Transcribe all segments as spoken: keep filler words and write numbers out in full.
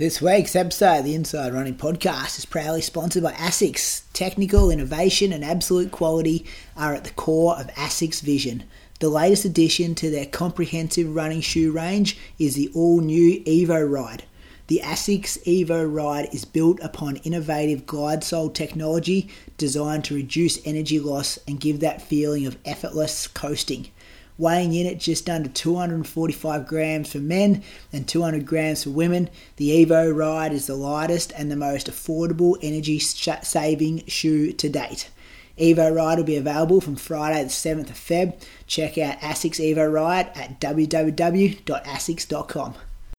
This week's episode of the Inside Running Podcast is proudly sponsored by ASICS. Technical innovation and absolute quality are at the core of ASICS' vision. The latest addition to their comprehensive running shoe range is the all-new Evo Ride. The ASICS Evo Ride is built upon innovative glide sole technology designed to reduce energy loss and give that feeling of effortless coasting. Weighing in at just under two hundred forty-five grams for men and two hundred grams for women, the Evo Ride is the lightest and the most affordable energy-saving shoe to date. Evo Ride will be available from Friday the seventh of February. Check out ASICS Evo Ride at w w w dot asics dot com.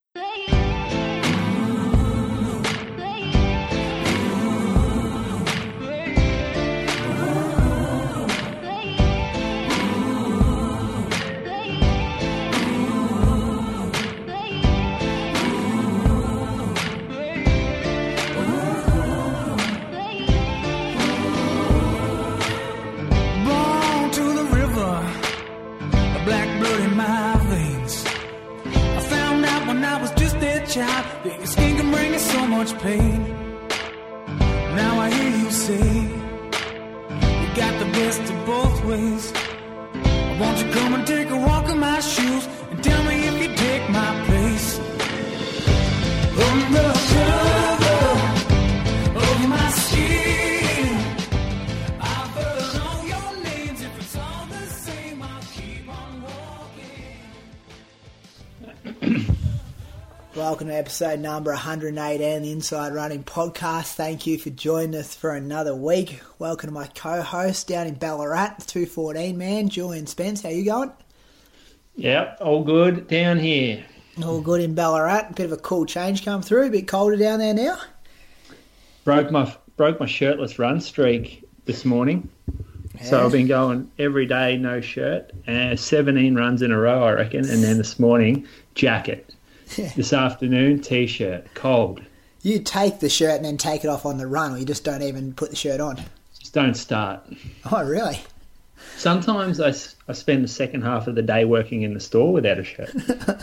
Pain. Now I hear you say you got the best of both ways. Won't you come and take a walk in my shoes and tell me if you take my place? Undercover of my skin, I've heard all your names. If it's all the same, I'll keep on walking. Welcome to episode number one hundred eighteen of the Inside Running Podcast. Thank you for joining us for another week. Welcome to my co-host down in Ballarat, two fourteen man, Julian Spence. How you going? Yep, all good down here. All good in Ballarat. Bit of a cool change come through. A bit colder down there now. Broke my broke my shirtless run streak this morning. Yeah. So I've been going every day, no shirt, and seventeen runs in a row, I reckon. And then this morning, jacket. Yeah. This afternoon, T-shirt, cold. You take the shirt and then take it off on the run, or you just don't even put the shirt on? Just don't start. Oh, really? Sometimes I, I spend the second half of the day working in the store without a shirt.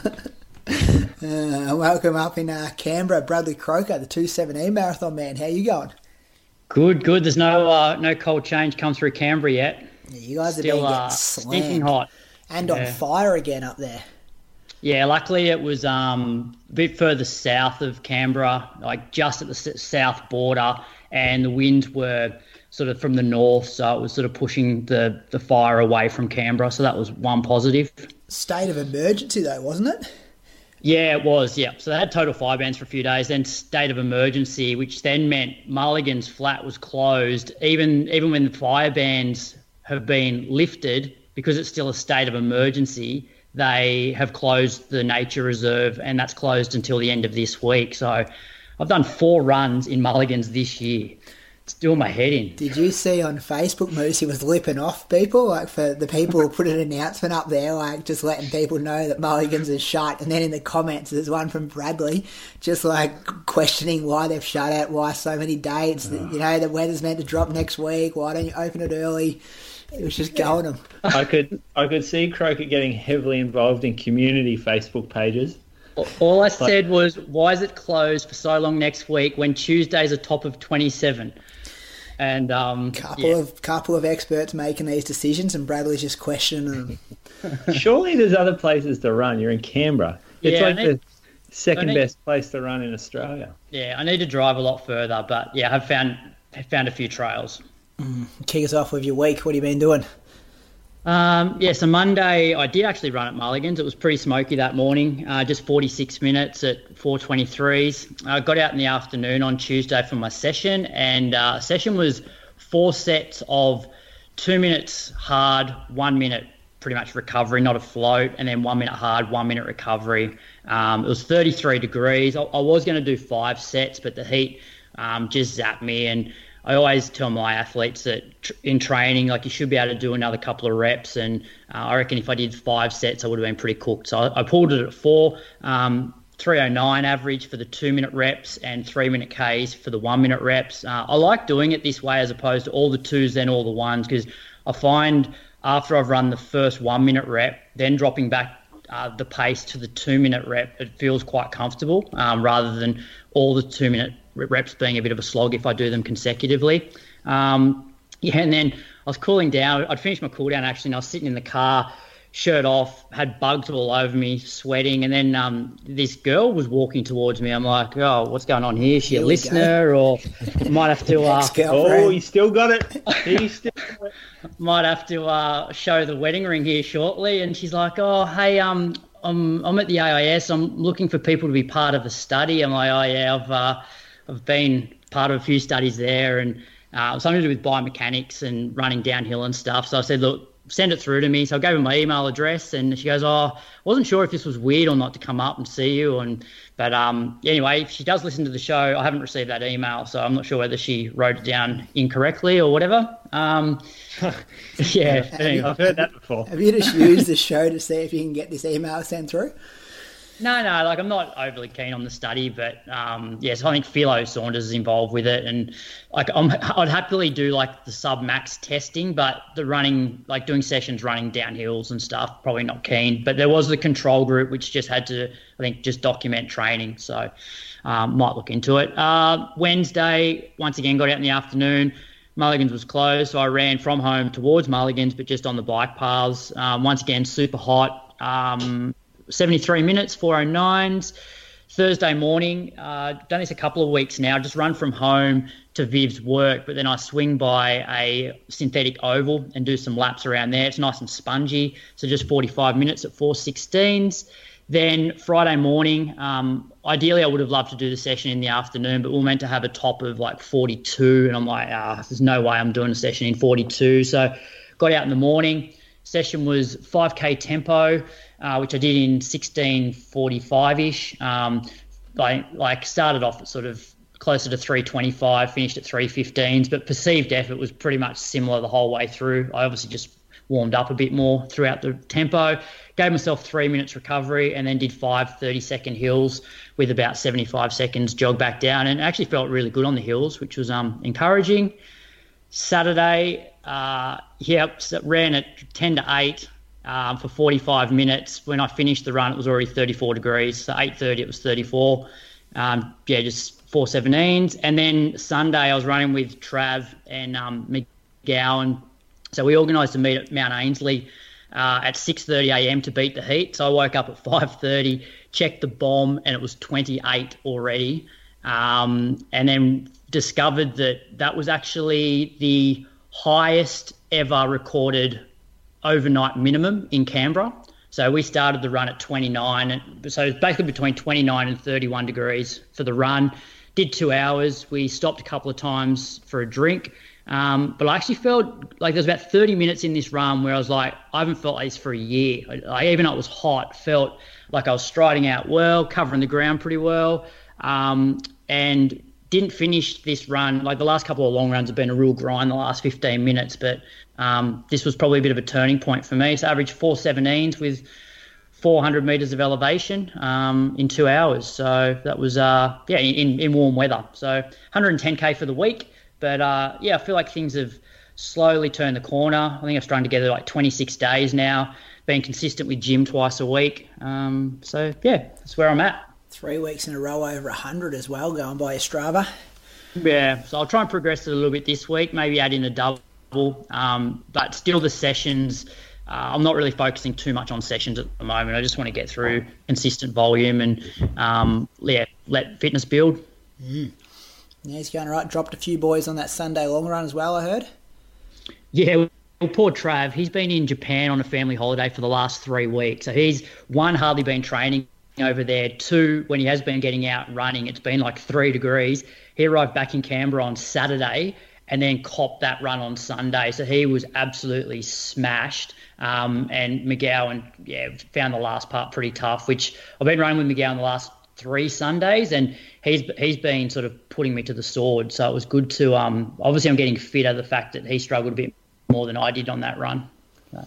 uh, welcome up in uh, Canberra, Bradley Croker, the two seventeen marathon man. How you going? Good, good. There's no uh, no cold change come through Canberra yet. Yeah, you guys Still, have been getting uh, slammed. Stinking hot. And yeah. on fire again up there. Yeah, luckily it was um, a bit further south of Canberra, like just at the s- south border, and the winds were sort of from the north, so it was sort of pushing the, the fire away from Canberra, so that was one positive. State of emergency though, wasn't it? Yeah, it was, yeah. So they had total fire bans for a few days, then state of emergency, which then meant Mulligan's flat was closed, even even when the fire bans have been lifted, because it's still a state of emergency. They have closed the nature reserve, and that's closed until the end of this week. So I've done four runs in Mulligan's this year. It's doing my head in. Did you see on Facebook, Moose, he was lipping off people, like for the people who put an announcement up there, like just letting people know that Mulligan's is shut. And then in the comments, there's one from Bradley, just like questioning why they've shut it, why so many dates, oh. You know, the weather's meant to drop next week, why don't you open it early? It was just going them. I could I could see Croker getting heavily involved in community Facebook pages. All I said was, why is it closed for so long next week when Tuesday's a top of twenty-seven? And um, couple yeah. of couple of experts making these decisions, and Bradley's just questioning them. Surely there's other places to run. You're in Canberra. It's yeah, like need, the second need, best place to run in Australia. Yeah, I need to drive a lot further, but yeah, I've found found a few trails. Mm. Kick us off with your week. What have you been doing? Um, yeah, so Monday I did actually run at Mulligan's. It was pretty smoky that morning, uh, just forty-six minutes at four twenty-threes. I got out in the afternoon on Tuesday for my session, and uh, session was four sets of two minutes hard, one minute pretty much recovery, not a float, and then one minute hard, one minute recovery. Um, it was thirty-three degrees. I, I was going to do five sets, but the heat um, just zapped me, and I always tell my athletes that tr- in training, like you should be able to do another couple of reps. And uh, I reckon if I did five sets, I would have been pretty cooked. So I, I pulled it at four, um, three oh nine average for the two minute reps and three minute Ks for the one minute reps. Uh, I like doing it this way as opposed to all the twos, then all the ones, because I find after I've run the first one minute rep, then dropping back uh, the pace to the two-minute rep, it feels quite comfortable um, rather than all the two-minute reps being a bit of a slog if I do them consecutively. Um, yeah, and then I was cooling down. I'd finished my cool down actually, and I was sitting in the car, shirt off, had bugs all over me, sweating, and then um, this girl was walking towards me. I'm like, oh, what's going on here? Is she here a listener, go. Or might have to? Uh, oh, you still got it. You still got it. Might have to uh, show the wedding ring here shortly. And she's like, oh, hey, um, I'm I'm at the A I S. I'm looking for people to be part of a study. I'm like, oh yeah, I've uh, I've been part of a few studies there, and uh, something to do with biomechanics and running downhill and stuff. So I said, look, send it through to me. So I gave her my email address, and she goes, oh, I wasn't sure if this was weird or not to come up and see you. And But um, anyway, if she does listen to the show, I haven't received that email, so I'm not sure whether she wrote it down incorrectly or whatever. Um, yeah, anyway. I've heard that before. Have you just used the show to see if you can get this email sent through? No, no, like I'm not overly keen on the study, but um, yes, yeah, so I think Philo Saunders is involved with it, and like I'm, I'd happily do like the sub max testing, but the running, like doing sessions running downhills and stuff, probably not keen. But there was the control group which just had to, I think, just document training, so um, might look into it. Uh, Wednesday, once again, got out in the afternoon. Mulligans was closed, so I ran from home towards Mulligans, but just on the bike paths. Um, once again, super hot. Um, seventy-three minutes, four oh nines. Thursday morning, uh, done this a couple of weeks now, just run from home to Viv's work, but then I swing by a synthetic oval and do some laps around there. It's nice and spongy, so just forty-five minutes at four sixteens. Then Friday morning, um, ideally I would have loved to do the session in the afternoon, but we were meant to have a top of like forty-two, and I'm like, ah, there's no way I'm doing a session in forty-two. So got out in the morning. Session was five K tempo, uh, which I did in sixteen forty-five-ish. Um, like, like started off at sort of closer to three twenty-five, finished at three fifteens, but perceived effort was pretty much similar the whole way through. I obviously just warmed up a bit more throughout the tempo, gave myself three minutes recovery, and then did five thirty-second hills with about seventy-five seconds jog back down, and actually felt really good on the hills, which was um, encouraging. Saturday, uh, yep, so ran at ten to eight um, for forty-five minutes. When I finished the run, it was already thirty-four degrees. So eight thirty, it was thirty-four. Um, yeah, just four seventeens. And then Sunday, I was running with Trav and um, McGowan. So we organised a meet at Mount Ainslie uh, at six thirty a.m. to beat the heat. So I woke up at five thirty, checked the bomb, and it was twenty-eight already. Um, and then discovered that that was actually the highest ever recorded overnight minimum in Canberra. So we started the run at twenty-nine. And so it's basically between twenty-nine and thirty-one degrees for the run. Did two hours. We stopped a couple of times for a drink. Um, but I actually felt like there was about thirty minutes in this run where I was like, I haven't felt like this for a year. I, even though it was hot, felt like I was striding out well, covering the ground pretty well. Um, and didn't finish this run. Like the last couple of long runs have been a real grind the last fifteen minutes, but um, this was probably a bit of a turning point for me. So averaged four seventeens with four hundred metres of elevation um, in two hours. So that was, uh, yeah, in, in warm weather. So one hundred ten K for the week. But, uh, yeah, I feel like things have slowly turned the corner. I think I've strung together like twenty-six days now, being consistent with gym twice a week. Um, so, yeah, that's where I'm at. Three weeks in a row over one hundred as well, going by Strava. Yeah, so I'll try and progress it a little bit this week, maybe add in a double. Um, but still the sessions, uh, I'm not really focusing too much on sessions at the moment. I just want to get through consistent volume and um, yeah, let fitness build. Mm. Yeah, he's going right. Dropped a few boys on that Sunday long run as well, I heard. Yeah, well, poor Trav, he's been in Japan on a family holiday for the last three weeks. So he's, one, hardly been training over there. Two, when he has been getting out running, it's been like three degrees. He arrived back in Canberra on Saturday and then copped that run on Sunday. So he was absolutely smashed. Um, and McGowan, yeah, found the last part pretty tough, which I've been running with McGowan the last three Sundays, and he's he's been sort of putting me to the sword. So it was good to, um, obviously I'm getting fit out of the fact that he struggled a bit more than I did on that run. So.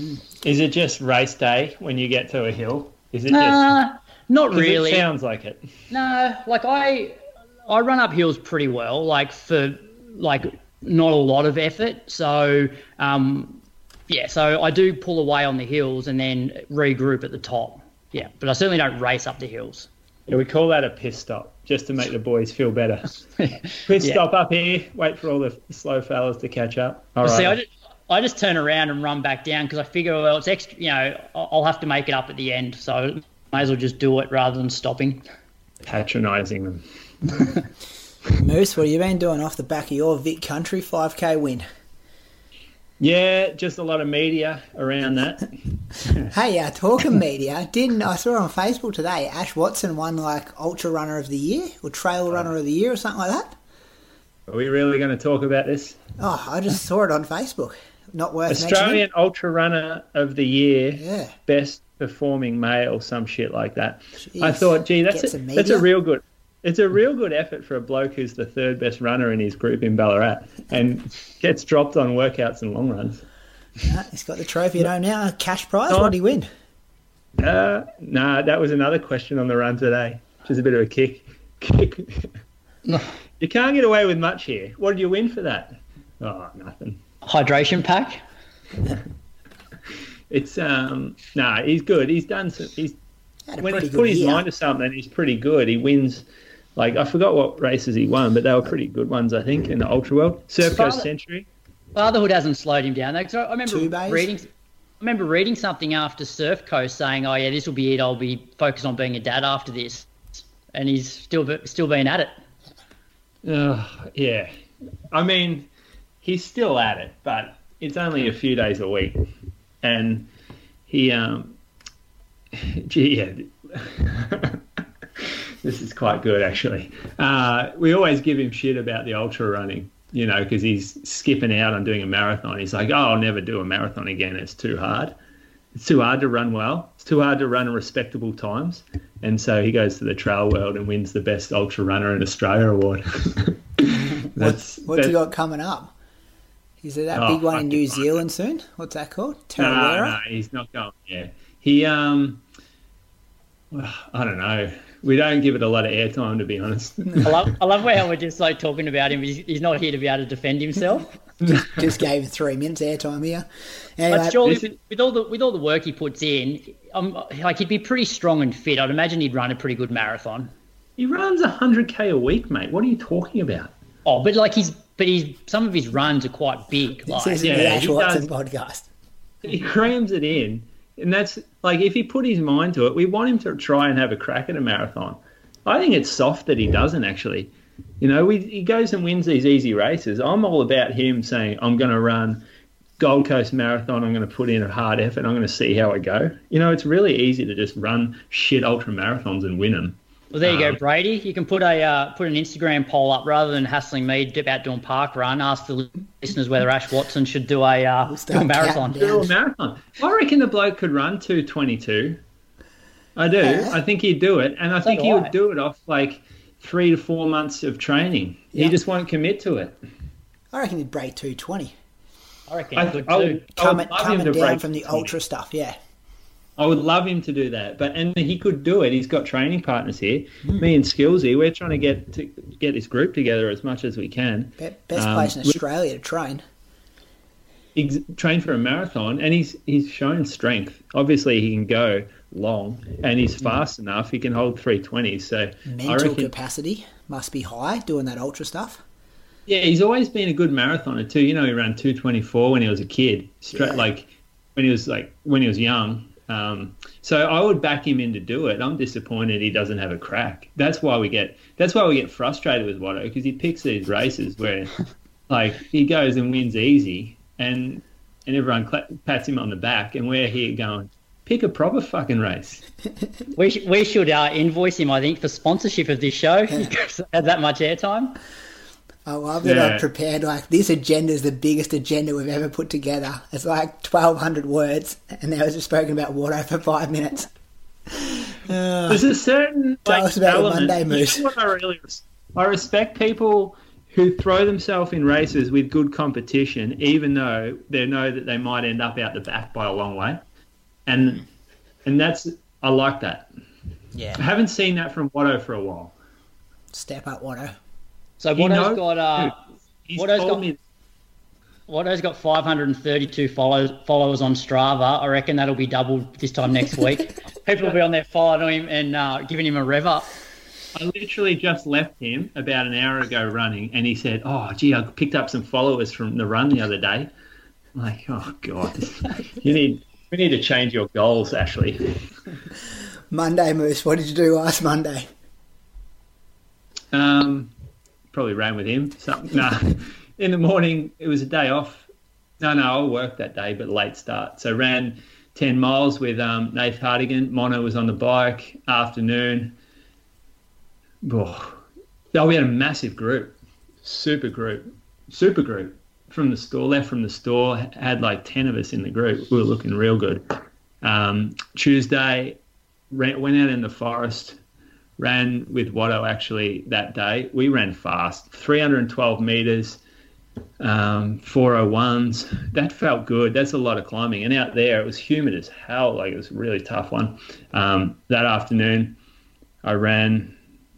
Is it just race day when you get to a hill? Is it uh, just... Not really. It sounds like it. No, like I I run up hills pretty well, like for like not a lot of effort. So um, yeah, so I do pull away on the hills and then regroup at the top. Yeah, but I certainly don't race up the hills. Yeah, we call that a piss stop, just to make the boys feel better. Piss Yeah. stop up here, wait for all the slow fellas to catch up. All Well, right. see, I just, I just turn around and run back down because I figure, well, it's extra, you know, I'll I'll have to make it up at the end, so may as well just do it rather than stopping. Patronising them. Moose, what have you been doing off the back of your Vic Country five K win? Yeah, just a lot of media around that. Hey, uh, talking media, didn't I saw on Facebook today, Ash Watson won like Ultra Runner of the Year or Trail Runner of the Year or something like that? Are we really going to talk about this? Oh, I just saw it on Facebook. Not worth Australian mentioning. Ultra Runner of the Year, Yeah. best performing male, some shit like that. Jeez. I thought, gee, that's Get a, some that's a media. real good. It's a real good effort for a bloke who's the third best runner in his group in Ballarat and gets dropped on workouts and long runs. Uh, he's got the trophy at home now. Cash prize. Oh. What did he win? Uh, nah, that was another question on the run today. Just a bit of a kick. kick. You can't get away with much here. What did you win for that? Oh, nothing. Hydration pack? It's um, nah, he's good. He's done some. He's Had a when pretty he's good put his year. mind to something, he's pretty good. He wins. Like I forgot what races he won, but they were pretty good ones, I think, in the Ultra World. Surf Coast Father- Century. Fatherhood hasn't slowed him down though. 'cause I I remember Two bays? reading, I remember reading something after Surf Coast saying, "Oh yeah, this will be it. I'll be focused on being a dad after this," and he's still still been at it. Uh, yeah, I mean, he's still at it, but it's only a few days a week, and he, um, gee, yeah, this is quite good actually. Uh, we always give him shit about the ultra running, you know, because he's skipping out on doing a marathon. He's like, oh, I'll never do a marathon again. It's too hard. It's too hard to run well. It's too hard to run respectable times. And so he goes to the Trail World and wins the Best Ultra Runner in Australia award. What's, what's he that- got coming up? Is there that Oh, big one in fucking New fuck. Zealand soon? What's that called? No, Tarawera? no, he's not going. Yeah, he. Um, well, I don't know. We don't give it a lot of airtime, to be honest. I love I love how we're just like talking about him. He's, he's not here to be able to defend himself. Just gave him three minutes airtime here. Anyway, But surely, this is- with all the with all the work he puts in, um, like he'd be pretty strong and fit. I'd imagine he'd run a pretty good marathon. He runs one hundred K a week, mate. What are you talking about? Oh, but like he's but he's some of his runs are quite big. this Like isn't yeah, the Ash he Watson does. podcast. He crams it in. And that's like, if he put his mind to it, we want him to try and have a crack at a marathon. I think it's soft that he doesn't actually. You know, we, he goes and wins these easy races. I'm all about him saying, I'm going to run Gold Coast Marathon. I'm going to put in a hard effort. I'm going to see how I go. You know, it's really easy to just run shit ultra marathons and win them. Well, there you Um, go, Brady. You can put a uh, put an Instagram poll up rather than hassling me about doing park run. Ask the listeners whether Ash Watson should do a, uh, do a start marathon. counting Do a marathon. I reckon the bloke could run two twenty-two. I do. Yeah. I think he'd do it. And I think do he I. would do it off like three to four months of training. Yeah. He just won't commit to it. I reckon he'd break two twenty. I reckon I, he could I too. would, I would Coming, love him coming to down break from the two twenty. ultra stuff, yeah. I would love him to do that, but and he could do it. He's got training partners here. Hmm. Me and Skillsy, we're trying to get to get this group together as much as we can. Be- Best Um, place in we- Australia to train. He's trained for a marathon, and he's he's shown strength. Obviously, he can go long, and he's fast enough. He can hold three twenty. So I Mental reckon, capacity must be high doing that ultra stuff. yeah, he's always been a good marathoner too. You know, he ran two twenty four when he was a kid, straight Yeah. like when he was like when he was young. Um, so I would back him in to do it. I'm disappointed he doesn't have a crack. That's why we get that's why we get frustrated with Watto, because he picks these races where like he goes and wins easy, and and everyone cla pats him on the back, and we're here going, pick a proper fucking race. We, sh- we should uh, invoice him, I think, for sponsorship of this show. He had that much airtime. I love that Yeah. I've prepared, like, this agenda is the biggest agenda we've ever put together. It's like twelve hundred words, and now we've spoken about water for five minutes. There's a certain Tell like, us about your element. Monday You moves. know what I really res- I respect people who throw themselves in races with good competition, even though they know that they might end up out the back by a long way, and and that's I like that. Yeah. I haven't seen that from Watto for a while. Step up, Watto. So He Watto's knows- got uh, Dude, he's Watto's told got me Watto's got five hundred thirty-two followers followers on Strava. I reckon that'll be doubled this time next week. People will be on there following him and uh, giving him a rev up. I literally just left him about an hour ago running, and he said, "Oh, gee, I picked up some followers from the run the other day." I'm like, "Oh God, you need we need to change your goals, Ashley." Monday, Moose. What did you do last Monday? Um, probably ran with him. Something. No, in the morning it was a day off. No, no, I worked that day, but late start. So ran ten miles with um, Nath Hardigan. Mono was on the bike. Afternoon. Oh, oh, we had a massive group, super group, super group from the store. Left from the store, had like ten of us in the group. We were looking real good. Um, Tuesday, ran, went out in the forest, ran with Watto actually that day. We ran fast, three hundred twelve meters, um, four oh ones. That felt good. That's a lot of climbing. And out there, it was humid as hell. Like it was a really tough one. Um, that afternoon, I ran.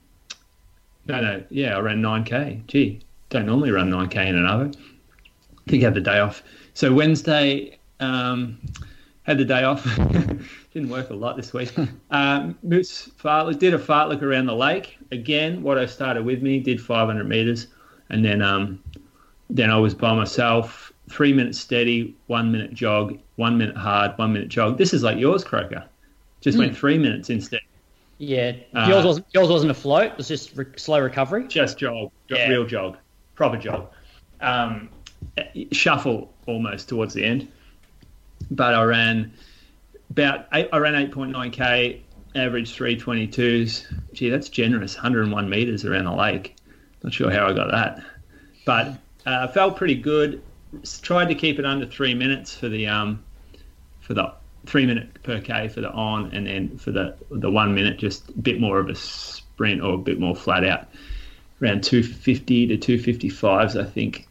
No, no, yeah, I ran nine K. Gee, don't normally run nine K in an hour. I think I had the day off. So Wednesday, um, had the day off. Didn't work a lot this week. Um, Moose fartlek, did a fartlek around the lake. Again, Watto started with me, did five hundred metres. And then um, then I was by myself, three minutes steady, one minute jog, one minute hard, one minute jog. This is like yours, Croker. Just mm. went three minutes instead. Yeah, yours, uh, wasn't, yours wasn't a float. It was just re- slow recovery. Just jog, yeah. Real jog, proper jog. Um, shuffle almost towards the end. But I ran about eight, I ran eight point nine K, average three twenty-twos. Gee, that's generous, one hundred one metres around the lake. Not sure how I got that. But uh, felt pretty good. Tried to keep it under three minutes for the um for the three minute per K for the on, and then for the the one minute just a bit more of a sprint or a bit more flat out, around two fifty to two fifty-fives I think.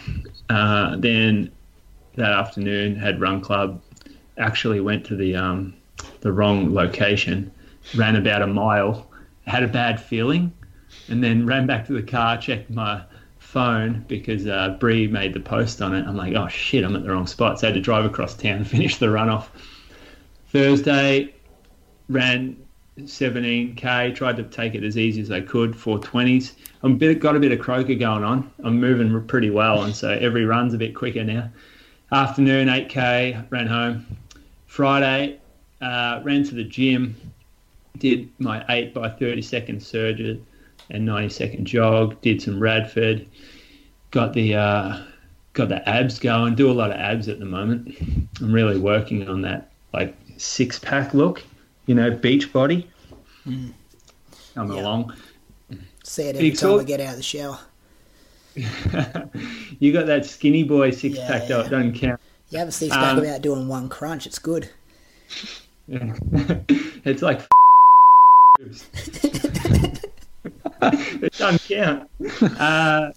Uh, then that afternoon had run club, actually went to the um the wrong location, ran about a mile, had a bad feeling, and then ran back to the car, checked my phone because uh, Bree made the post on it. I'm like, oh shit, I'm at the wrong spot. So I had to drive across town and finish the run off. Thursday, ran seventeen K, tried to take it as easy as I could, four twenties. I'm a bit, got a bit of Croker going on. I'm moving pretty well, and so every run's a bit quicker now. Afternoon, eight K, ran home. Friday, uh, ran to the gym, did my eight by thirty second surge and ninety second jog, did some Radford, got the uh, got the abs going, do a lot of abs at the moment. I'm really working on that, like, six pack look, you know, beach body. Mm. Coming yep. along. See it every Big time talk. I get out of the shower. You got that skinny boy six yeah, pack, yeah. though, it doesn't count. You have a six pack um, without doing one crunch, it's good. Yeah. It's like it doesn't count. Uh,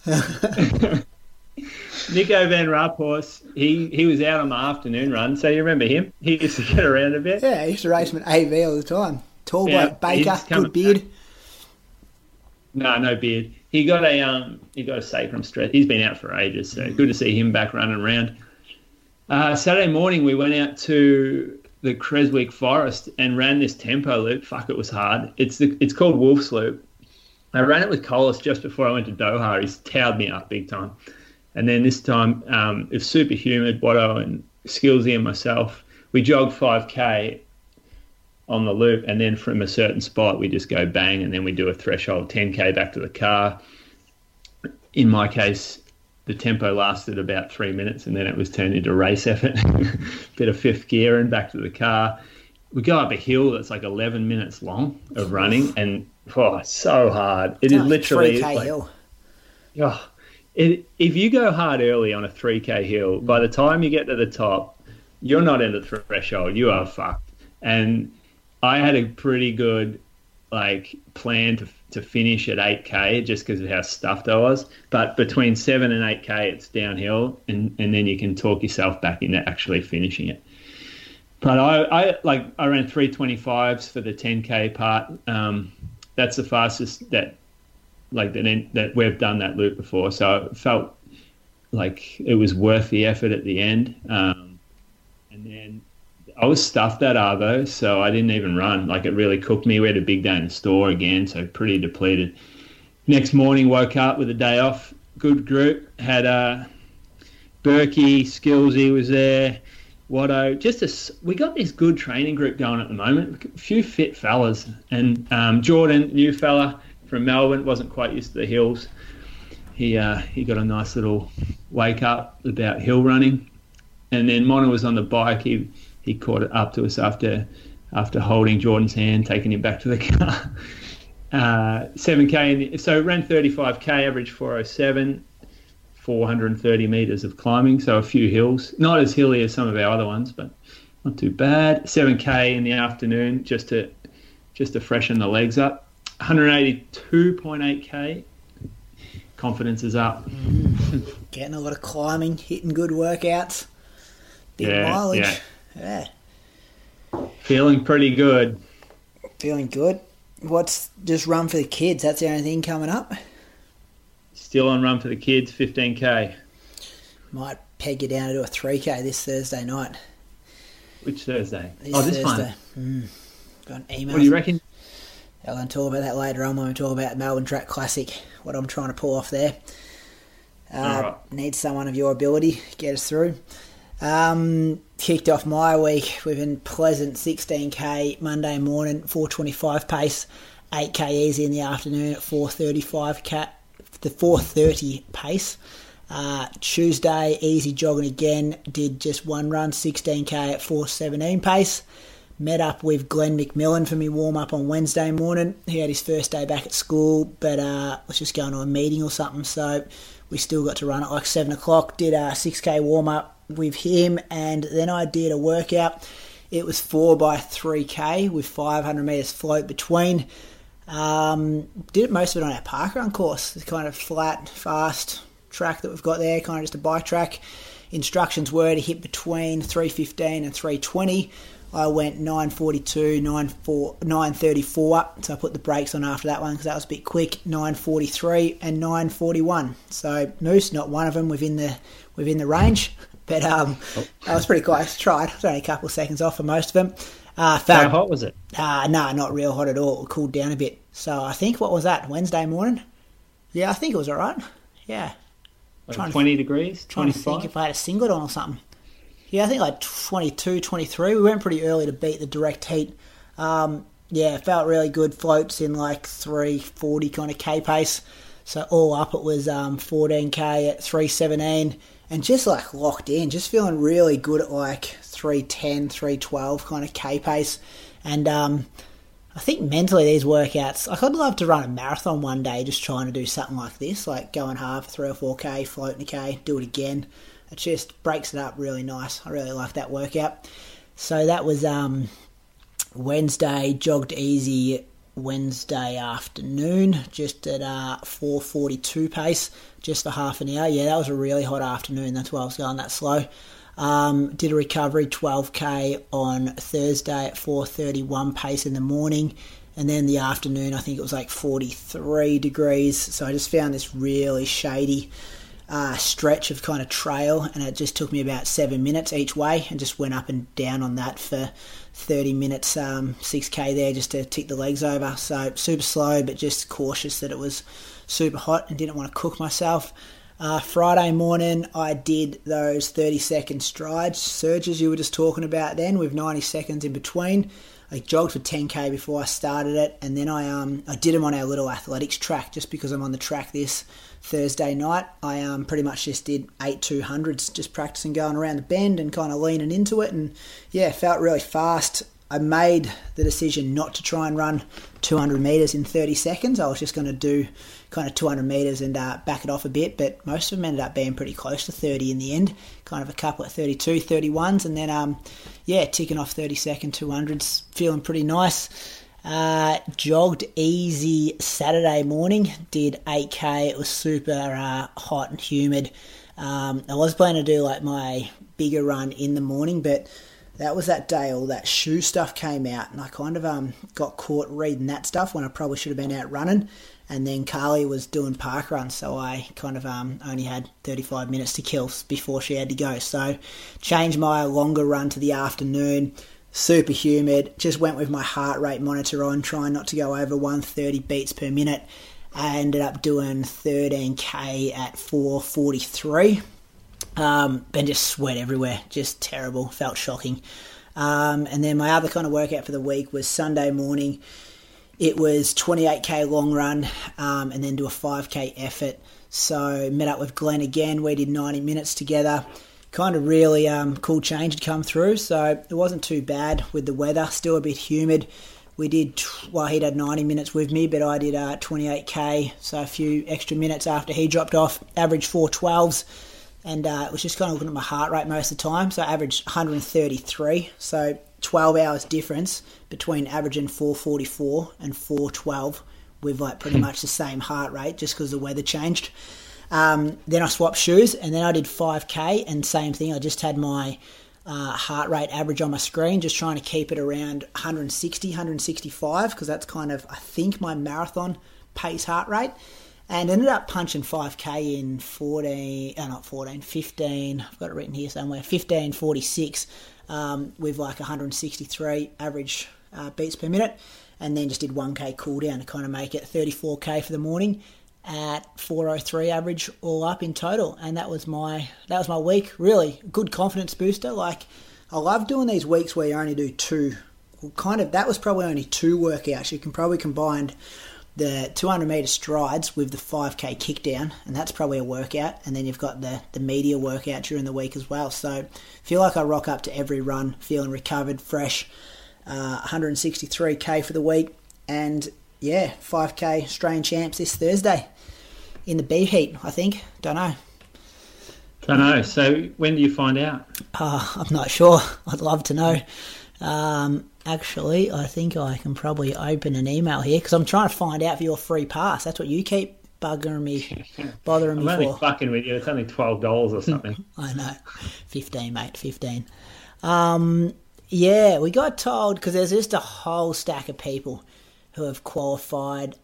Nico Van Raaphorst, he, he was out on the afternoon run, so you remember him? He used to get around a bit. Yeah, he used to race him at A V all the time. Tall yeah, bloke, Baker, good beard. Back. No, no beard. He got a um, he got a sacrum stress. He's been out for ages, so good to see him back running around. Uh, Saturday morning, we went out to the Creswick Forest and ran this tempo loop. Fuck, it was hard. It's the, it's called Wolf's Loop. I ran it with Collis just before I went to Doha. He's towed me up big time. And then this time, um, it was super humid. Watto and Skillsy and myself, we jogged five K on the loop, and then from a certain spot, we just go bang, and then we do a threshold ten K back to the car. In my case, the tempo lasted about three minutes, and then it was turned into race effort. Bit of fifth gear and back to the car. We go up a hill that's like eleven minutes long of running, and oh, it's so hard. It is literally three K like, hill. Oh, it, if you go hard early on a three K hill, by the time you get to the top, you're not in the threshold. You are fucked. And I had a pretty good like plan to to finish at eight K just because of how stuffed I was. But between seven and eight K, it's downhill, and, and then you can talk yourself back into actually finishing it. But I, I like I ran three twenty-fives for the ten K part. Um, that's the fastest that like that that we've done that loop before. So it felt like it was worth the effort at the end. Um, and then I was stuffed that Arvo, so I didn't even run. Like, it really cooked me. We had a big day in the store again, so pretty depleted. Next morning, woke up with a day off. Good group. Had uh, Berkey, Skillsy was there, Watto. Just a, we got this good training group going at the moment. A few fit fellas. And um, Jordan, new fella from Melbourne, wasn't quite used to the hills. He uh, he got a nice little wake up about hill running. And then Mona was on the bike. He he caught it up to us after after holding Jordan's hand, taking him back to the car. Uh, seven K, in the, so ran thirty-five K, average four oh seven, four hundred thirty metres of climbing, so a few hills. Not as hilly as some of our other ones, but not too bad. seven K in the afternoon just to just to freshen the legs up. one eighty-two point eight K. Confidence is up. Mm. Getting a lot of climbing, hitting good workouts. Big yeah, mileage. Yeah. Yeah. Feeling pretty good. Feeling good. What's just run for the kids? That's the only thing coming up. Still on run for the kids, fifteen K. Might peg you down to do a three K this Thursday night. Which Thursday? This oh, this Thursday. one. Mm. Got an email. What do you reckon? I'm going to talk about that later on when we talk about Melbourne Track Classic, what I'm trying to pull off there. Uh, right. Need someone of your ability. Get us through. Um, kicked off my week with a pleasant sixteen K Monday morning, four twenty-five pace, eight K easy in the afternoon at four thirty-five K, the four thirty pace. Uh, Tuesday, easy jogging again, did just one run, sixteen K at four seventeen pace. Met up with Glenn McMillan for me warm-up on Wednesday morning. He had his first day back at school, but uh, was just going to a meeting or something, so we still got to run at like seven o'clock. Did a six K warm-up with him, and then I did a workout. It was four by three K with five hundred metres float between. Um, did most of it on our parkrun course. It's kind of flat, fast track that we've got there, kind of just a bike track. Instructions were to hit between three fifteen and three twenty. I went nine forty-two, nine thirty-four, so I put the brakes on after that one because that was a bit quick, nine forty-three and nine forty-one. So Moose, not one of them within the within the range, but um, oh. I was pretty close. Tried. I was only a couple of seconds off for most of them. Uh, felt, How hot was it? Uh, no, not real hot at all. It cooled down a bit. So I think, what was that, Wednesday morning? Yeah, I think it was all right. Yeah. Like twenty degrees? Trying to think if I had a singlet on or something. Yeah, I think like twenty-two, twenty-three. We went pretty early to beat the direct heat. Um, yeah, felt really good. Floats in like three forty kind of K pace. So all up it was um, fourteen K at three seventeen. And just like locked in. Just feeling really good at like three ten, three twelve kind of K pace. And um, I think mentally these workouts, like I'd love to run a marathon one day just trying to do something like this. Like going hard for three or four K, floating a K, do it again. It just breaks it up really nice. I really like that workout. So that was um, Wednesday, jogged easy Wednesday afternoon, just at uh, four forty-two pace, just for half an hour. Yeah, that was a really hot afternoon. That's why I was going that slow. Um, did a recovery twelve K on Thursday at four thirty-one pace in the morning. And then the afternoon, I think it was like forty-three degrees. So I just found this really shady Uh, stretch of kind of trail, and it just took me about seven minutes each way and just went up and down on that for thirty minutes, um, six K there just to tick the legs over. So super slow, but just cautious that it was super hot and didn't want to cook myself. Uh, Friday morning I did those thirty second strides, surges you were just talking about then, with ninety seconds in between. I jogged for ten K before I started it, and then I um I did them on our little athletics track just because I'm on the track this Thursday night. I um pretty much just did eight two hundreds, just practicing going around the bend and kind of leaning into it, and yeah, felt really fast. I made the decision not to try and run two hundred metres in thirty seconds. I was just going to do kind of two hundred metres and uh, back it off a bit, but most of them ended up being pretty close to thirty in the end, kind of a couple at thirty-two, thirty-ones, and then um yeah, ticking off thirty second two hundreds, feeling pretty nice. Uh, jogged easy Saturday morning, did eight K. It was super uh, hot and humid. Um, I was planning to do like my bigger run in the morning, but that was that day all that shoe stuff came out, and I kind of um got caught reading that stuff when I probably should have been out running. And then Carly was doing park runs, so I kind of um only had thirty-five minutes to kill before she had to go. So changed my longer run to the afternoon. Super humid. Just went with my heart rate monitor on, trying not to go over one thirty beats per minute. I ended up doing thirteen K at four forty-three. Um, and just sweat everywhere. Just terrible. Felt shocking. Um, and then my other kind of workout for the week was Sunday morning. It was twenty-eight K long run, um, and then do a five K effort. So met up with Glenn again. We did ninety minutes together. Kind of really um, cool change had come through. So it wasn't too bad with the weather. Still a bit humid. We did, well, he'd had ninety minutes with me, but I did uh, twenty-eight K. So a few extra minutes after he dropped off. Average four twelves. And uh, it was just kind of looking at my heart rate most of the time. So I averaged one thirty-three. So twelve hours difference between averaging four forty-four and four twelve with like pretty much the same heart rate just because the weather changed. Um, then I swapped shoes, and then I did five K, and same thing. I just had my uh, heart rate average on my screen, just trying to keep it around one sixty, one sixty-five, because that's kind of, I think, my marathon pace heart rate. And ended up punching five K in fourteen, oh not fourteen, fifteen, I've got it written here somewhere, fifteen forty-six, um, with like one sixty-three average uh, beats per minute, and then just did one K cool down to kind of make it thirty-four K for the morning at four oh three average all up in total. And that was my that was my week. Really good confidence booster. Like, I love doing these weeks where you only do two, well, kind of, that was probably only two workouts. You can probably combine the two hundred metre strides with the five K kick down, and that's probably a workout, and then you've got the, the media workout during the week as well. So I feel like I rock up to every run feeling recovered, fresh. uh, one sixty-three K for the week, and yeah, five K Australian champs this Thursday in the B heat, I think. Don't know. Don't know. So when do you find out? Uh, I'm not sure. I'd love to know. Um, actually, I think I can probably open an email here because I'm trying to find out for your free pass. That's what you keep bugging me, bothering I'm me only for. fucking with you. It's only twelve dollars or something. I know. fifteen, mate, fifteen. Um, yeah, we got told, because there's just a whole stack of people who have qualified.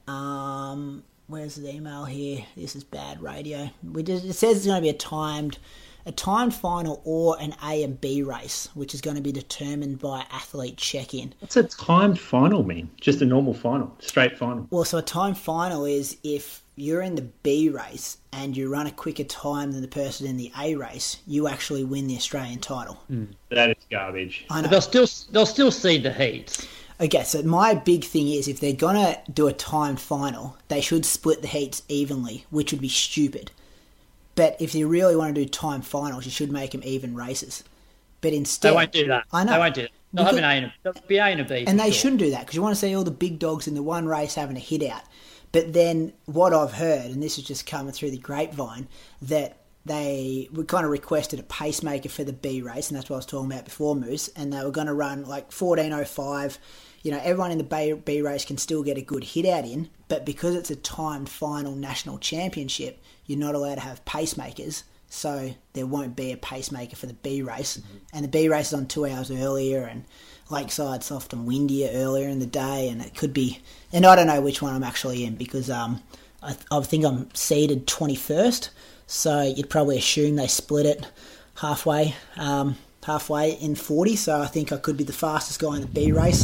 Um, where's the email here? This is bad radio. We just, it says it's going to be a timed... a timed final or an A and B race, which is going to be determined by athlete check-in. What's a timed final mean? Just a normal final, straight final? Well, so a timed final is if you're in the B race and you run a quicker time than the person in the A race, you actually win the Australian title. Mm. That is garbage. I know. But they'll still they'll still seed the heats. Okay, so my big thing is if they're going to do a timed final, they should split the heats evenly, which would be stupid. But if you really want to do time finals, you should make them even races. But instead... They won't do that. I know. They won't do it. They'll have an A and a, they'll be A and a B. And they sure. shouldn't do that, because you want to see all the big dogs in the one race having a hit out. But then what I've heard, and this is just coming through the grapevine, that they were kind of requested a pacemaker for the B race, and that's what I was talking about before, Moose, and they were going to run like fourteen oh five. You know, everyone in the B, B race can still get a good hit out in, but because it's a timed final national championship, you're not allowed to have pacemakers, so there won't be a pacemaker for the B race. Mm-hmm. And the B race is on two hours earlier, and Lakeside's often windier earlier in the day, and it could be... And I don't know which one I'm actually in, because um, I, I think I'm seeded twenty-first, so you'd probably assume they split it halfway, um, halfway in forty, so I think I could be the fastest guy in the B race,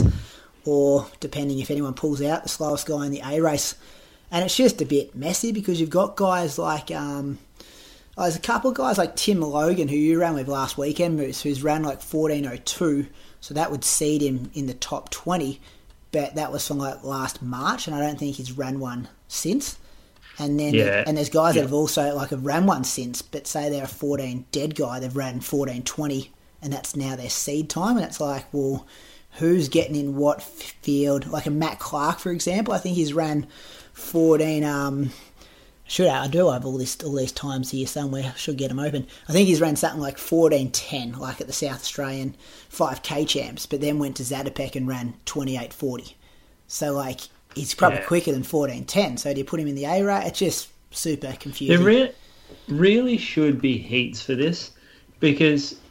or, depending if anyone pulls out, the slowest guy in the A race. And it's just a bit messy, because you've got guys like... Um, oh, there's a couple of guys like Tim Logan, who you ran with last weekend, Moose, who's ran like fourteen oh two, so that would seed him in the top twenty, but that was from like last March, and I don't think he's ran one since. And then yeah. and there's guys yeah. that have also like have ran one since, but say they're a fourteen dead guy, they've ran fourteen twenty, and that's now their seed time, and it's like, well... who's getting in what field? Like a Matt Clark, for example. I think he's ran fourteen. Um, should I, I do have all this all these times here somewhere. I should get them open. I think he's ran something like fourteen ten, like at the South Australian five K champs, but then went to Zatopek and ran twenty-eight forty. So like he's probably yeah. quicker than fourteen ten. So do you put him in the A rate? It's just super confusing. There re- really should be heats for this, because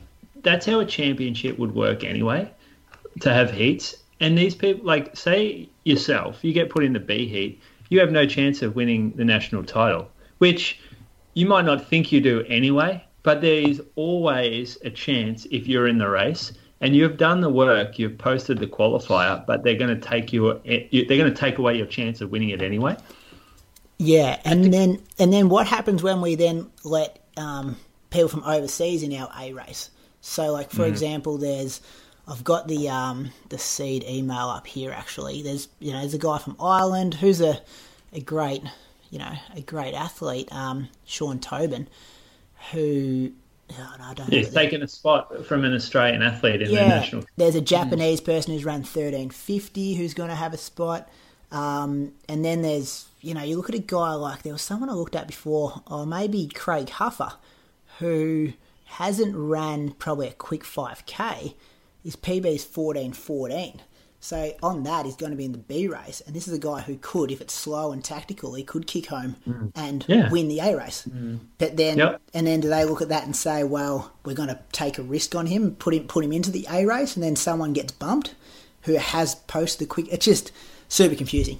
that's how a championship would work anyway, to have heats. And these people, like, say yourself, you get put in the B heat, you have no chance of winning the national title, which you might not think you do anyway, but there is always a chance if you're in the race and you've done the work, you've posted the qualifier, but they're going to take you, they're going to take away your chance of winning it anyway. Yeah, and then and then what happens when we then let um, people from overseas in our A race? So, like, for mm. example, there's I've got the um, the seed email up here. Actually, there's you know there's a guy from Ireland who's a a great you know a great athlete, um, Sean Tobin, who oh, no, I don't yeah, know. He's taken a spot from an Australian athlete in yeah, the national. There's a Japanese mm. person who's run thirteen fifty who's going to have a spot, um, and then there's you know you look at a guy like there was someone I looked at before, or maybe Craig Huffer, who hasn't ran probably a quick five K. His P B is fourteen fourteen. So on that, he's going to be in the B race. And this is a guy who could, if it's slow and tactical, he could kick home mm. and yeah. win the A race. Mm. But then, yep. and then do they look at that and say, well, we're going to take a risk on him, put him, put him into the A race, and then someone gets bumped who has posted the quick. It's just super confusing.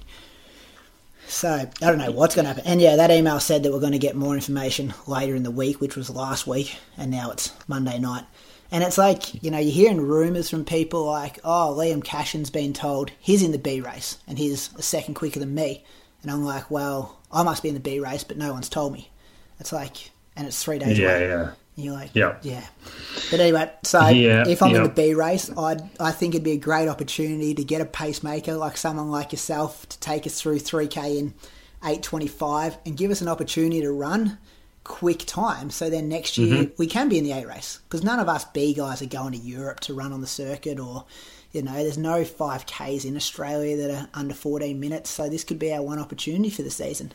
So I don't know what's going to happen. And yeah, that email said that we're going to get more information later in the week, which was last week, and now it's Monday night. And it's like, you know, you're hearing rumours from people like, oh, Liam Cashin's been told he's in the B race and he's a second quicker than me. And I'm like, well, I must be in the B race, but no one's told me. It's like, and it's three days yeah, away. Yeah, and you're like, yeah. yeah. But anyway, so yeah, if I'm yeah. in the B race, I'd, I think it'd be a great opportunity to get a pacemaker like someone like yourself to take us through three K in eight twenty-five and give us an opportunity to run quick time, so then next year mm-hmm. we can be in the A race, because none of us B guys are going to Europe to run on the circuit, or you know there's no five Ks in Australia that are under fourteen minutes, so this could be our one opportunity for the season.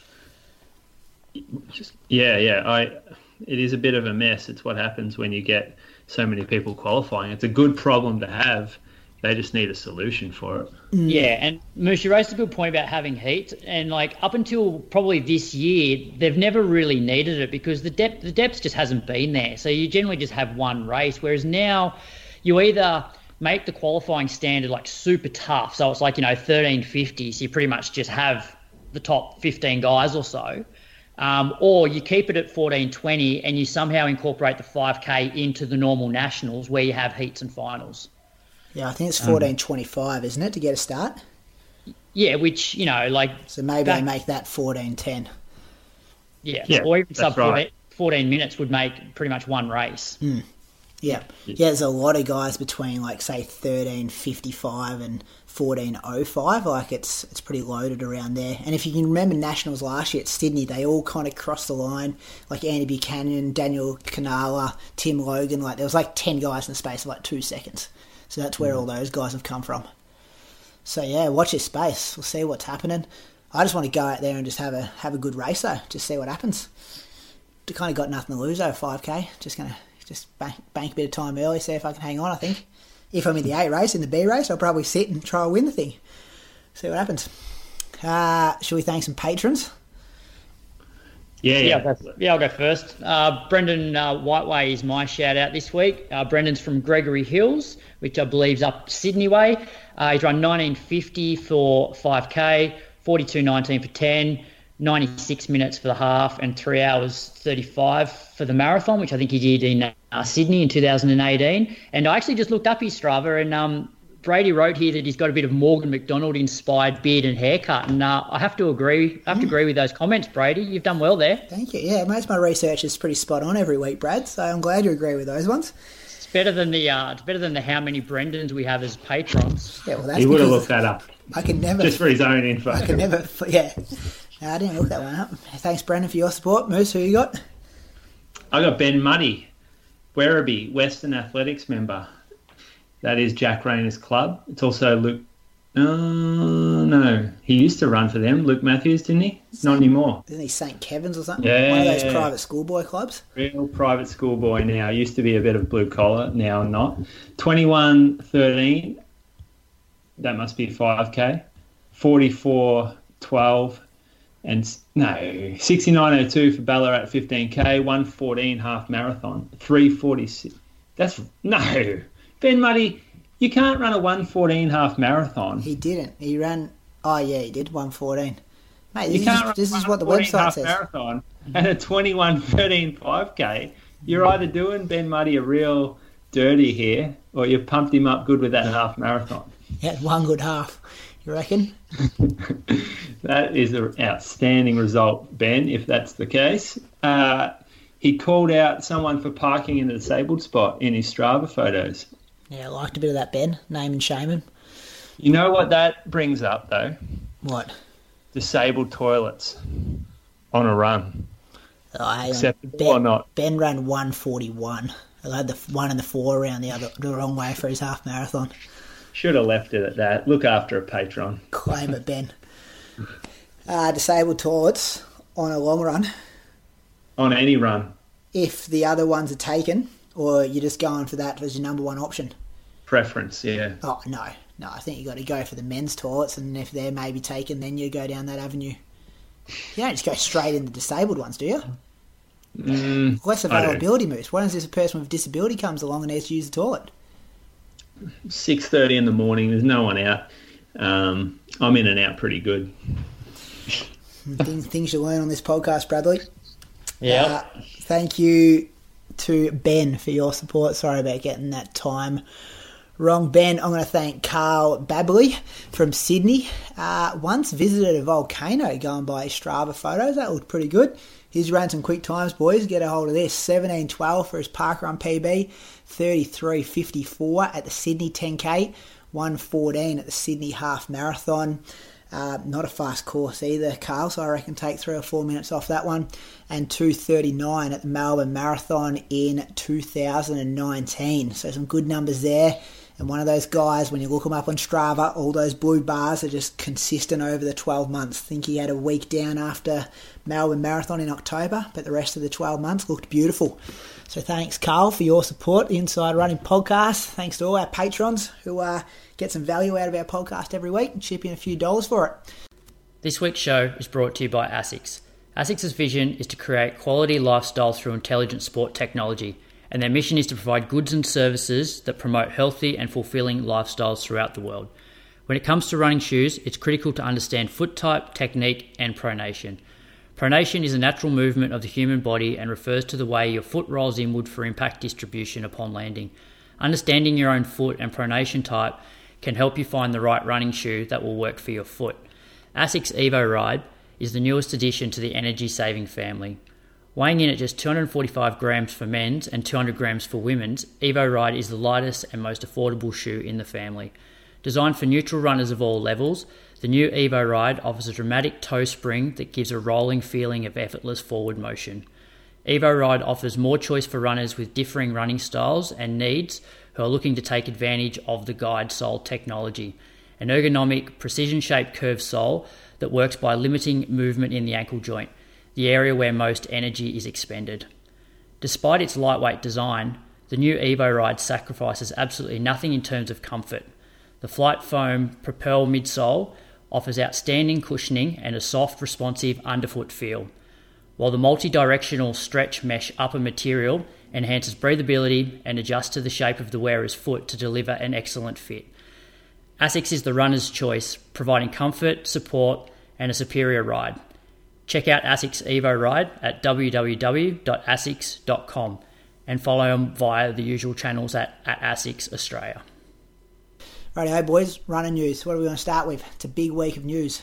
Yeah, yeah, I it is a bit of a mess. It's what happens when you get so many people qualifying. It's a good problem to have. They just need a solution for it. Mm. Yeah, and Moose, you raised a good point about having heat, and like up until probably this year, they've never really needed it because the depth the depth just hasn't been there. So you generally just have one race, whereas now you either make the qualifying standard like super tough, so it's like you know thirteen fifty, so you pretty much just have the top fifteen guys or so, um, or you keep it at fourteen twenty and you somehow incorporate the five K into the normal nationals where you have heats and finals. Yeah, I think it's fourteen twenty-five, um, isn't it, to get a start? Yeah, which, you know, like... So maybe back, they make that fourteen ten. Yeah, yeah or even sub right. fourteen minutes would make pretty much one race. Mm. Yeah. yeah, there's a lot of guys between, like, say, thirteen fifty-five and fourteen oh five. Like, it's it's pretty loaded around there. And if you can remember Nationals last year at Sydney, they all kind of crossed the line. Like Andy Buchanan, Daniel Canala, Tim Logan. Like, there was, like, ten guys in the space of, like, two seconds. So that's where all those guys have come from. So yeah, watch your space. We'll see what's happening. I just want to go out there and just have a have a good race though. Just see what happens. Kind of got nothing to lose over five K. Just gonna just bank, bank a bit of time early, see if I can hang on. I think if I'm in the A race, in the B race, I'll probably sit and try to win the thing. See what happens. Uh, should we thank some patrons? Yeah, yeah. Yeah, I'll, yeah, I'll go first. Uh, Brendan uh, Whiteway is my shout-out this week. Uh, Brendan's from Gregory Hills, which I believe is up Sydney way. Uh, he's run nineteen fifty for five K, forty-two nineteen for ten, ninety-six minutes for the half, and three hours thirty-five for the marathon, which I think he did in uh, Sydney in two thousand eighteen. And I actually just looked up his Strava, and um, Brady wrote here that he's got a bit of Morgan McDonald-inspired beard and haircut, and uh, I have to agree. I have to agree with those comments, Brady. You've done well there. Thank you. Yeah, most of my research is pretty spot on every week, Brad. So I'm glad you agree with those ones. It's better than the uh, it's better than the how many Brendans we have as patrons. Yeah, well, that's he would have looked that up. I can never just for his own info. I can never. Yeah, no, I didn't look that one up. Thanks, Brendan, for your support. Moose, who you got? I got Ben Muddy, Werribee, Western Athletics member. That is Jack Rayner's club. It's also Luke... Uh, no, he used to run for them. Luke Matthews, didn't he? Saint, Not anymore. Isn't he Saint Kevin's or something? Yeah. One of those private schoolboy clubs? Real private schoolboy now. Used to be a bit of blue collar, now not. twenty-one thirteen, that must be five K. forty-four twelve, and no, sixty-nine oh two for Ballarat fifteen K, one fourteen half marathon, three forty-six. That's no. Ben Muddy, you can't run a one fourteen half marathon. He didn't. He ran. Oh yeah, he did one fourteen. Mate, You this, can't is, run this a is what the one fourteen website half says. marathon and a twenty-one thirteen five K. You're either doing Ben Muddy a real dirty here, or you've pumped him up good with that half marathon. He had one good half. You reckon? That is an outstanding result, Ben, if that's the case. Uh, he called out someone for parking in the disabled spot in his Strava photos. Yeah, I liked a bit of that, Ben. Name and shame him. You know what that brings up, though? What? Disabled toilets on a run. Oh, hang on. Acceptable Ben, or not? Ben ran one forty-one. I had the one and the four around the other the wrong way for his half marathon. Should have left it at that. Look after a patron. Claim it, Ben. Uh, disabled toilets on a long run. On any run. If the other ones are taken, or you're just going for that as your number one option. Preference, yeah. Oh, no. No, I think you got to go for the men's toilets, and if they're maybe taken, then you go down that avenue. You don't just go straight into disabled ones, do you? Mm, Less availability moves. What if there's a person with a disability comes along and needs to use the toilet? six thirty in the morning, there's no one out. Um, I'm in and out pretty good. things, things you learn on this podcast, Bradley. Yeah. Uh, thank you to Ben for your support. Sorry about getting that time wrong, Ben. I'm going to thank Carl Babley from Sydney. Uh, once visited a volcano going by his Strava photos. That looked pretty good. He's ran some quick times, boys. Get a hold of this. seventeen twelve for his parkrun P B. thirty-three fifty-four at the Sydney ten K. one fourteen at the Sydney Half Marathon. Uh, not a fast course either, Carl, so I reckon take three or four minutes off that one. And two thirty-nine at the Melbourne Marathon in two thousand nineteen. So some good numbers there. And one of those guys, when you look him up on Strava, all those blue bars are just consistent over the twelve months. I think he had a week down after Melbourne Marathon in October, but the rest of the twelve months looked beautiful. So thanks, Carl, for your support, the Inside Running Podcast. Thanks to all our patrons who uh, get some value out of our podcast every week and chip in a few dollars for it. This week's show is brought to you by ASICS. ASICS' vision is to create quality lifestyle through intelligent sport technology, and their mission is to provide goods and services that promote healthy and fulfilling lifestyles throughout the world. When it comes to running shoes, it's critical to understand foot type, technique, and pronation. Pronation is a natural movement of the human body and refers to the way your foot rolls inward for impact distribution upon landing. Understanding your own foot and pronation type can help you find the right running shoe that will work for your foot. ASICS Evo Ride is the newest addition to the energy-saving family. Weighing in at just two hundred forty-five grams for men's and two hundred grams for women's, Evo Ride is the lightest and most affordable shoe in the family. Designed for neutral runners of all levels, the new Evo Ride offers a dramatic toe spring that gives a rolling feeling of effortless forward motion. Evo Ride offers more choice for runners with differing running styles and needs who are looking to take advantage of the guide sole technology, an ergonomic, precision-shaped curved sole that works by limiting movement in the ankle joint, the area where most energy is expended. Despite its lightweight design, the new Evo Ride sacrifices absolutely nothing in terms of comfort. The Flight Foam Propel midsole offers outstanding cushioning and a soft, responsive underfoot feel, while the multi-directional stretch mesh upper material enhances breathability and adjusts to the shape of the wearer's foot to deliver an excellent fit. ASICS is the runner's choice, providing comfort, support, and a superior ride. Check out ASICS Evo Ride at w w w dot asics dot com and follow them via the usual channels at, at ASICS Australia. Righty-ho, boys, running news. What are we going to start with? It's a big week of news.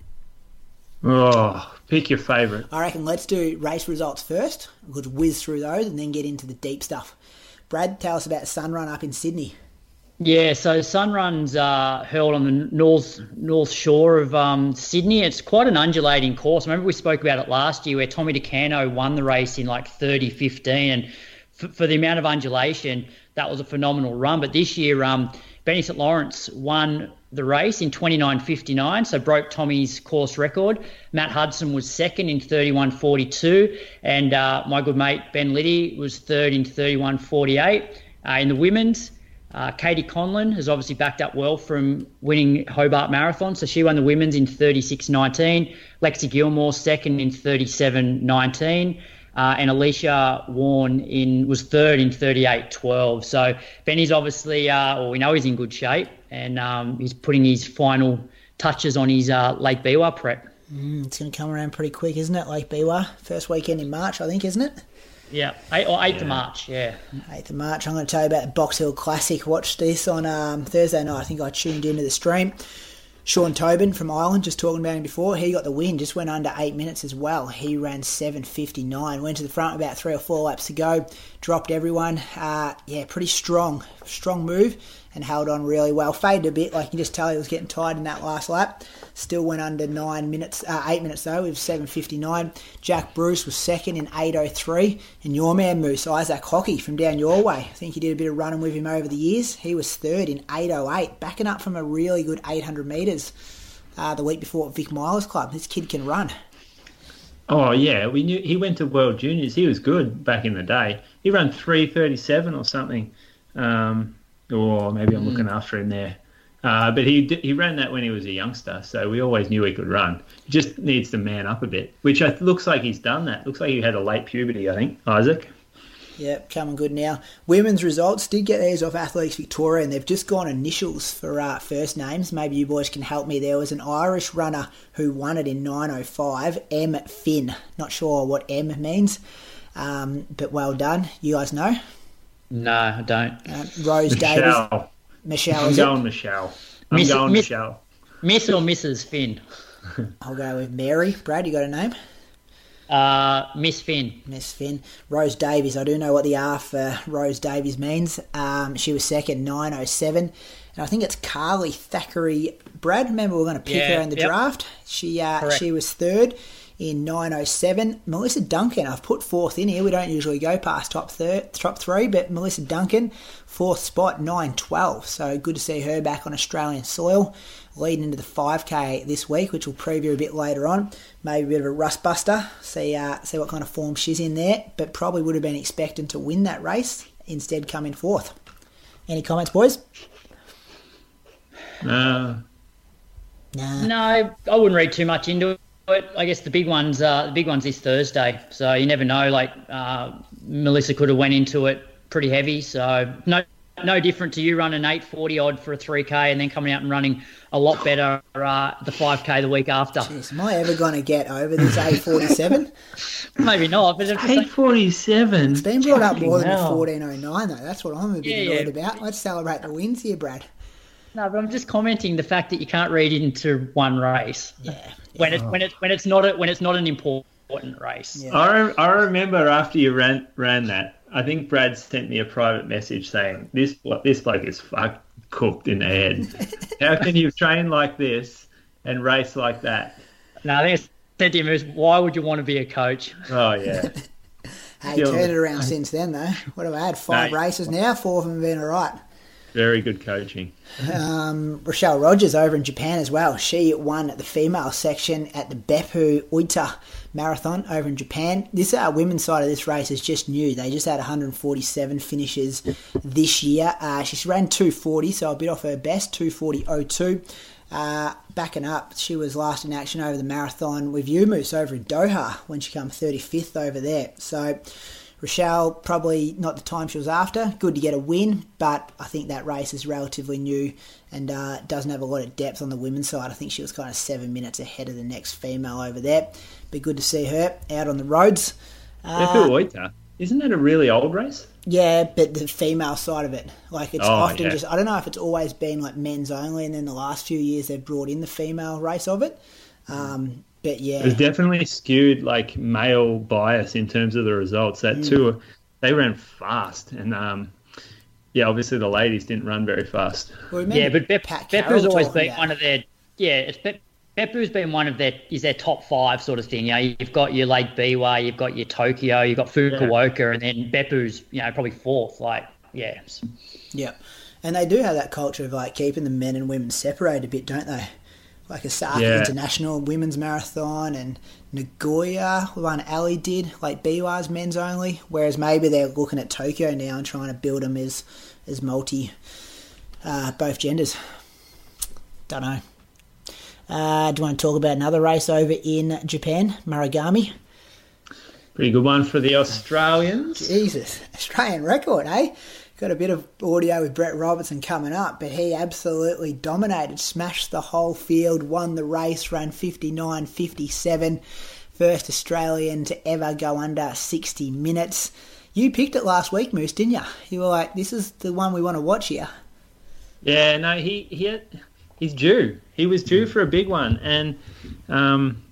Oh, pick your favourite. I reckon let's do race results first. We'll just whiz through those and then get into the deep stuff. Brad, tell us about Sun Run up in Sydney. Yeah, so Sun Run's uh, held on the north north shore of um, Sydney. It's quite an undulating course. I remember we spoke about it last year where Tommy DeCano won the race in like thirty fifteen, and f- for the amount of undulation, that was a phenomenal run. But this year, um, Benny Saint Lawrence won the race in twenty-nine fifty-nine, so broke Tommy's course record. Matt Hudson was second in thirty-one forty-two, and uh, my good mate Ben Liddy was third in thirty-one forty-eight. Uh, in the women's, Uh, Katie Conlon has obviously backed up well from winning Hobart Marathon, so she won the women's in thirty-six nineteen. Lexi Gilmore second in thirty-seven nineteen. Uh, and Alicia Warren in was third in thirty-eight twelve. So Benny's obviously, uh, or we know he's in good shape, and um, he's putting his final touches on his uh, Lake Biwa prep. Mm, it's going to come around pretty quick, isn't it? Lake Biwa, first weekend in March, I think, isn't it? Yeah, eight, or eighth yeah. of March, yeah. eighth of March. I'm going to tell you about the Box Hill Classic. Watched this on um, Thursday night. I think I tuned into the stream. Sean Tobin from Ireland, just talking about him before, he got the win, just went under eight minutes as well. He ran seven fifty-nine, went to the front about three or four laps to go, dropped everyone. Uh, yeah, pretty strong, strong move, and held on really well. Faded a bit, like you can just tell he was getting tired in that last lap. Still went under nine minutes, uh, eight minutes though, with seven fifty-nine. Jack Bruce was second in eight oh three, and your man Moose, Isaac Hockey from down your way. I think you did a bit of running with him over the years. He was third in eight oh eight, backing up from a really good eight hundred metres uh, the week before at Vic Milers Club. This kid can run. Oh yeah, we knew he went to World Juniors. He was good back in the day. He ran three thirty-seven or something. Um, or maybe I'm mm. looking after him there. Uh, but he he ran that when he was a youngster, so we always knew he could run. He just needs to man up a bit, which I, looks like he's done that. Looks like he had a late puberty, I think, Isaac. Yep, coming good now. Women's results did get theirs off Athletics Victoria, and they've just gone initials for uh, first names. Maybe you boys can help me. There was an Irish runner who won it in nine oh five, M. Finn. Not sure what M means, um, but well done. You guys know? No, I don't. Uh, Rose Michelle. Davis. Michelle, I'm is going it? Michelle. I'm Miss, going Miss, Michelle. Miss or Missus Finn? I'll go with Mary. Brad, you got a name? Uh, Miss Finn. Miss Finn. Rose Davies. I do know what the R for Rose Davies means. Um, she was second, nine oh seven. And I think it's Carly Thackeray. Brad, remember we we're going to pick yeah, her in the yep. draft. She uh, Correct. She was third in nine oh seven. Melissa Duncan, I've put fourth in here. We don't usually go past top third, top three, but Melissa Duncan, fourth spot, nine twelve. So good to see her back on Australian soil, leading into the five K this week, which we'll preview a bit later on. Maybe a bit of a rust buster, see uh, see what kind of form she's in there, but probably would have been expecting to win that race, instead coming fourth. Any comments, boys? No. Nah. No, I wouldn't read too much into it. I guess the big ones, uh, the big ones this Thursday. So you never know. Like uh, Melissa could have went into it pretty heavy. So no, no different to you running eight forty odd for a three K and then coming out and running a lot better uh, the five K the week after. Jeez, am I ever going to get over this eight forty-seven? Maybe not. But eight forty-seven. It's been brought up more than hell. the fourteen oh nine though. That's what I'm a bit Yeah, annoyed yeah. about. Let's celebrate the wins here, Brad. No, but I'm just commenting the fact that you can't read into one race. Yeah. When it when it when it's not a, when it's not an important race. Yeah. I, re- I remember after you ran ran that, I think Brad sent me a private message saying, this blo- this bloke is fuck cooked in the head. How can you train like this and race like that? No, I think I said to him, is, why would you want to be a coach? Oh, yeah. Hey, Still- turned it around since then though. What have I had? Five Mate. races now. Four of them have been all right. Very good coaching. Um, Rochelle Rogers over in Japan as well. She won the female section at the Beppu Uita Marathon over in Japan. This uh, women's side of this race is just new. They just had one hundred forty-seven finishes this year. Uh, she ran two forty, so a bit off her best, two forty oh two. Uh, backing up, she was last in action over the marathon with you, Moose, over in Doha when she came thirty-fifth over there. So Rochelle, probably not the time she was after. Good to get a win, but I think that race is relatively new and uh, doesn't have a lot of depth on the women's side. I think she was kind of seven minutes ahead of the next female over there. Be good to see her out on the roads. Uh, Beppu Uita, isn't that a really old race? Yeah, but the female side of it. Like, it's Oh, often yeah. just... I don't know if it's always been, like, men's only, and then the last few years they've brought in the female race of it. Um, but, yeah. It was definitely skewed, like, male bias in terms of the results. That Mm. tour, they ran fast. And, um, yeah, obviously the ladies didn't run very fast. Well, remember Yeah, but Bep- Pat Beppu's Carroll always talking been about- one of their yeah. It's Bep- Beppu's been one of their is their top five sort of thing. You know, you've got your Lake Biwa, you've got your Tokyo, you've got Fukuoka, and then Beppu's you know probably fourth. Like yeah, Yeah. And they do have that culture of, like, keeping the men and women separated a bit, don't they? Like Osaka Yeah. International Women's Marathon and Nagoya, one Ali did, like Biwa's men's only, whereas maybe they're looking at Tokyo now and trying to build them as, as multi, uh, both genders. Don't know. Uh, do you want to talk about another race over in Japan, Marugami? Pretty good one for the Australians. Jesus, Australian record, eh? Got a bit of audio with Brett Robertson coming up, but he absolutely dominated, smashed the whole field, won the race, ran fifty-nine fifty-seven. First Australian to ever go under sixty minutes. You picked it last week, Moose, didn't you? You were like, this is the one we want to watch here. Yeah, no, he, he had, he's due. He was due for a big one. And um,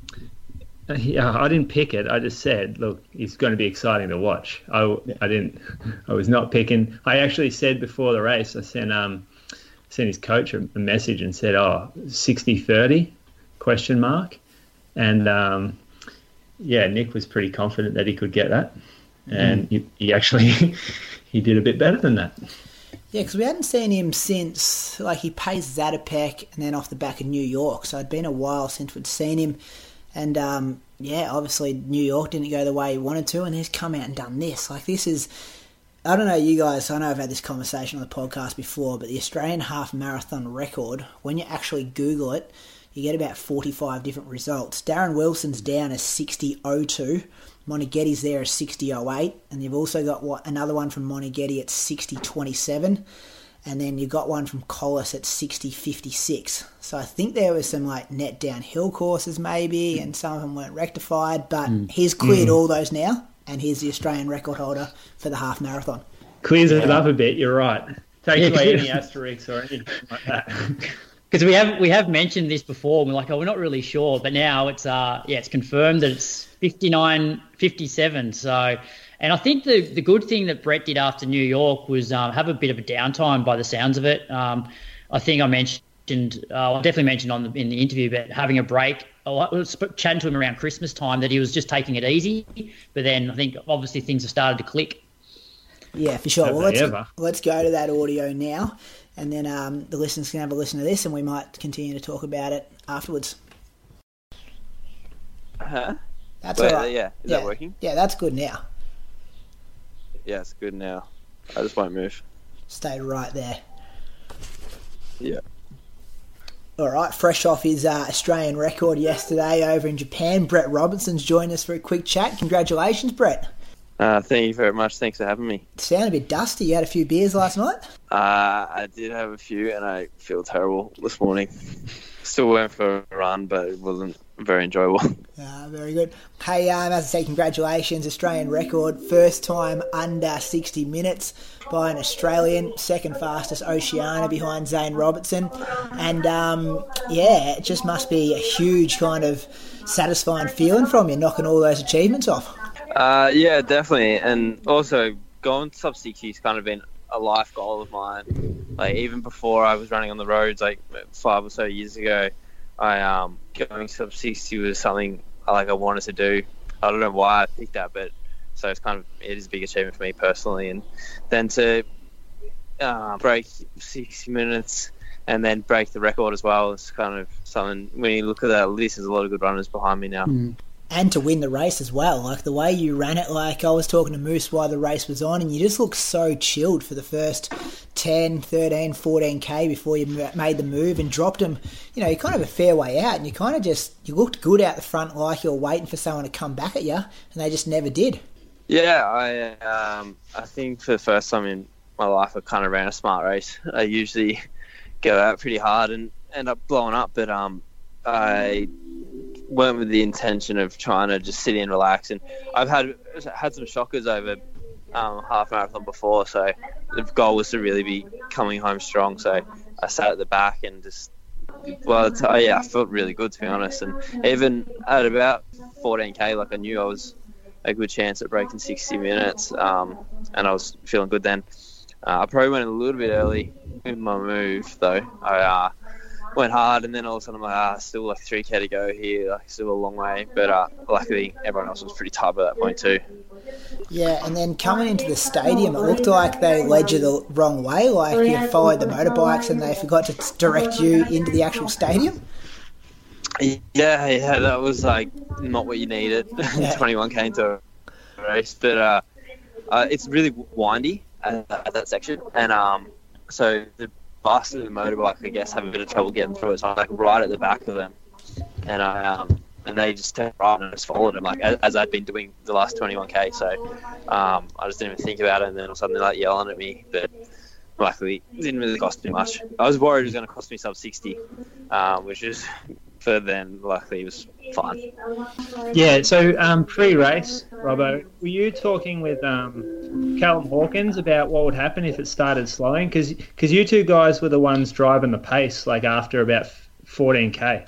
yeah, I didn't pick it. I just said, look, it's going to be exciting to watch. I, I didn't. I was not picking. I actually said before the race, I sent um sent his coach a, a message and said, oh, sixty thirty, question mark. And um, yeah, Nick was pretty confident that he could get that. And mm. he, he actually he did a bit better than that. Yeah, because we hadn't seen him since, like, he paced Zatopek and then off the back of New York. So it'd been a while since we'd seen him. And, um, yeah, obviously New York didn't go the way he wanted to, and he's come out and done this. Like, this is, I don't know, you guys, I know I've had this conversation on the podcast before, but the Australian half marathon record, when you actually Google it, you get about forty-five different results. Darren Wilson's down as sixty oh two. Moneghetti's there as sixty oh eight, and you've also got what, another one from Moneghetti at sixty twenty-seven, and then you've got one from Collis at sixty fifty-six. So I think there was some like net downhill courses maybe, and some of them weren't rectified, but mm. he's cleared mm. all those now, and he's the Australian record holder for the half marathon. Clears it up a bit, you're right. Takes yeah, away any asterisks or anything like that. Because we have we have mentioned this before, and we're like, oh, we're not really sure, but now it's uh yeah, it's confirmed that it's fifty-nine fifty-seven. So, and I think the the good thing that Brett did after New York was um, have a bit of a downtime by the sounds of it. Um, I think I mentioned, uh, I definitely mentioned on the, in the interview, but having a break. I was chatting to him around Christmas time that he was just taking it easy, but then I think obviously things have started to click. Yeah, for sure. Well, let's let's go to that audio now. And then um, the listeners can have a listen to this, and we might continue to talk about it afterwards. Huh? That's Wait, all right. Yeah, is yeah. that working? Yeah, that's good now. Yeah, it's good now. I just won't move. Stay right there. Yeah. All right, fresh off his uh, Australian record yesterday over in Japan, Brett Robertson's joined us for a quick chat. Congratulations, Brett. Uh, thank you very much. Thanks for having me. Sound a bit dusty. You had a few beers last night? Uh, I did have a few, and I feel terrible this morning. Still went for a run, but it wasn't very enjoyable. Uh, very good. Hey, um, as I say, congratulations. Australian record. First time under sixty minutes by an Australian. Second fastest Oceania behind Zane Robertson. And, um, yeah, it just must be a huge kind of satisfying feeling from you, knocking all those achievements off. Uh, yeah, definitely. And also, going sub sixty has kind of been a life goal of mine. Like, even before I was running on the roads, like five or so years ago, I um going sub sixty was something I, like I wanted to do. I don't know why I picked that, but so it's kind of it is a big achievement for me personally. And then to uh, break sixty minutes and then break the record as well, it's kind of something. When you look at that list, there's a lot of good runners behind me now. Mm. And to win the race as well. Like, the way you ran it, like, I was talking to Moose while the race was on, and you just looked so chilled for the first ten, thirteen, fourteen K before you made the move and dropped them. You know, you're kind of a fair way out, and you kind of just, you looked good out the front, like you were waiting for someone to come back at you, and they just never did. Yeah, I um, I think for the first time in my life, I kind of ran a smart race. I usually go out pretty hard and end up blowing up, but um, I went with the intention of trying to just sit in and relax. And I've had had some shockers over um, half marathon before, so the goal was to really be coming home strong. So I sat at the back and just, well, oh yeah, I felt really good, to be honest. And even at about fourteen K, like, I knew I was a good chance at breaking sixty minutes, um, and I was feeling good then. Uh, I probably went a little bit early in my move, though. I uh, went hard, and then all of a sudden I'm like, ah, still like three K to go here, like still a long way. But uh, luckily, everyone else was pretty tight by that point too. Yeah, and then coming into the stadium, it looked like they led you the wrong way, like you followed the motorbikes and they forgot to direct you into the actual stadium. Yeah, yeah, that was like not what you needed. Yeah. twenty-one K into a race, but uh, uh, it's really windy at, at that section, and um, so the bus and the motorbike, I guess, have a bit of trouble getting through it. So I'm like right at the back of them, and I um, and they just turned right and I just followed them, like as, as I'd been doing the last twenty-one K. So um, I just didn't even think about it, and then all of a sudden they're like yelling at me. But luckily, it didn't really cost me much. I was worried it was going to cost me sub sixty, um, which is, but then luckily it was fine. Yeah, so um, pre-race, Robbo, were you talking with um, Callum Hawkins about what would happen if it started slowing? Because you two guys were the ones driving the pace, like after about fourteen K.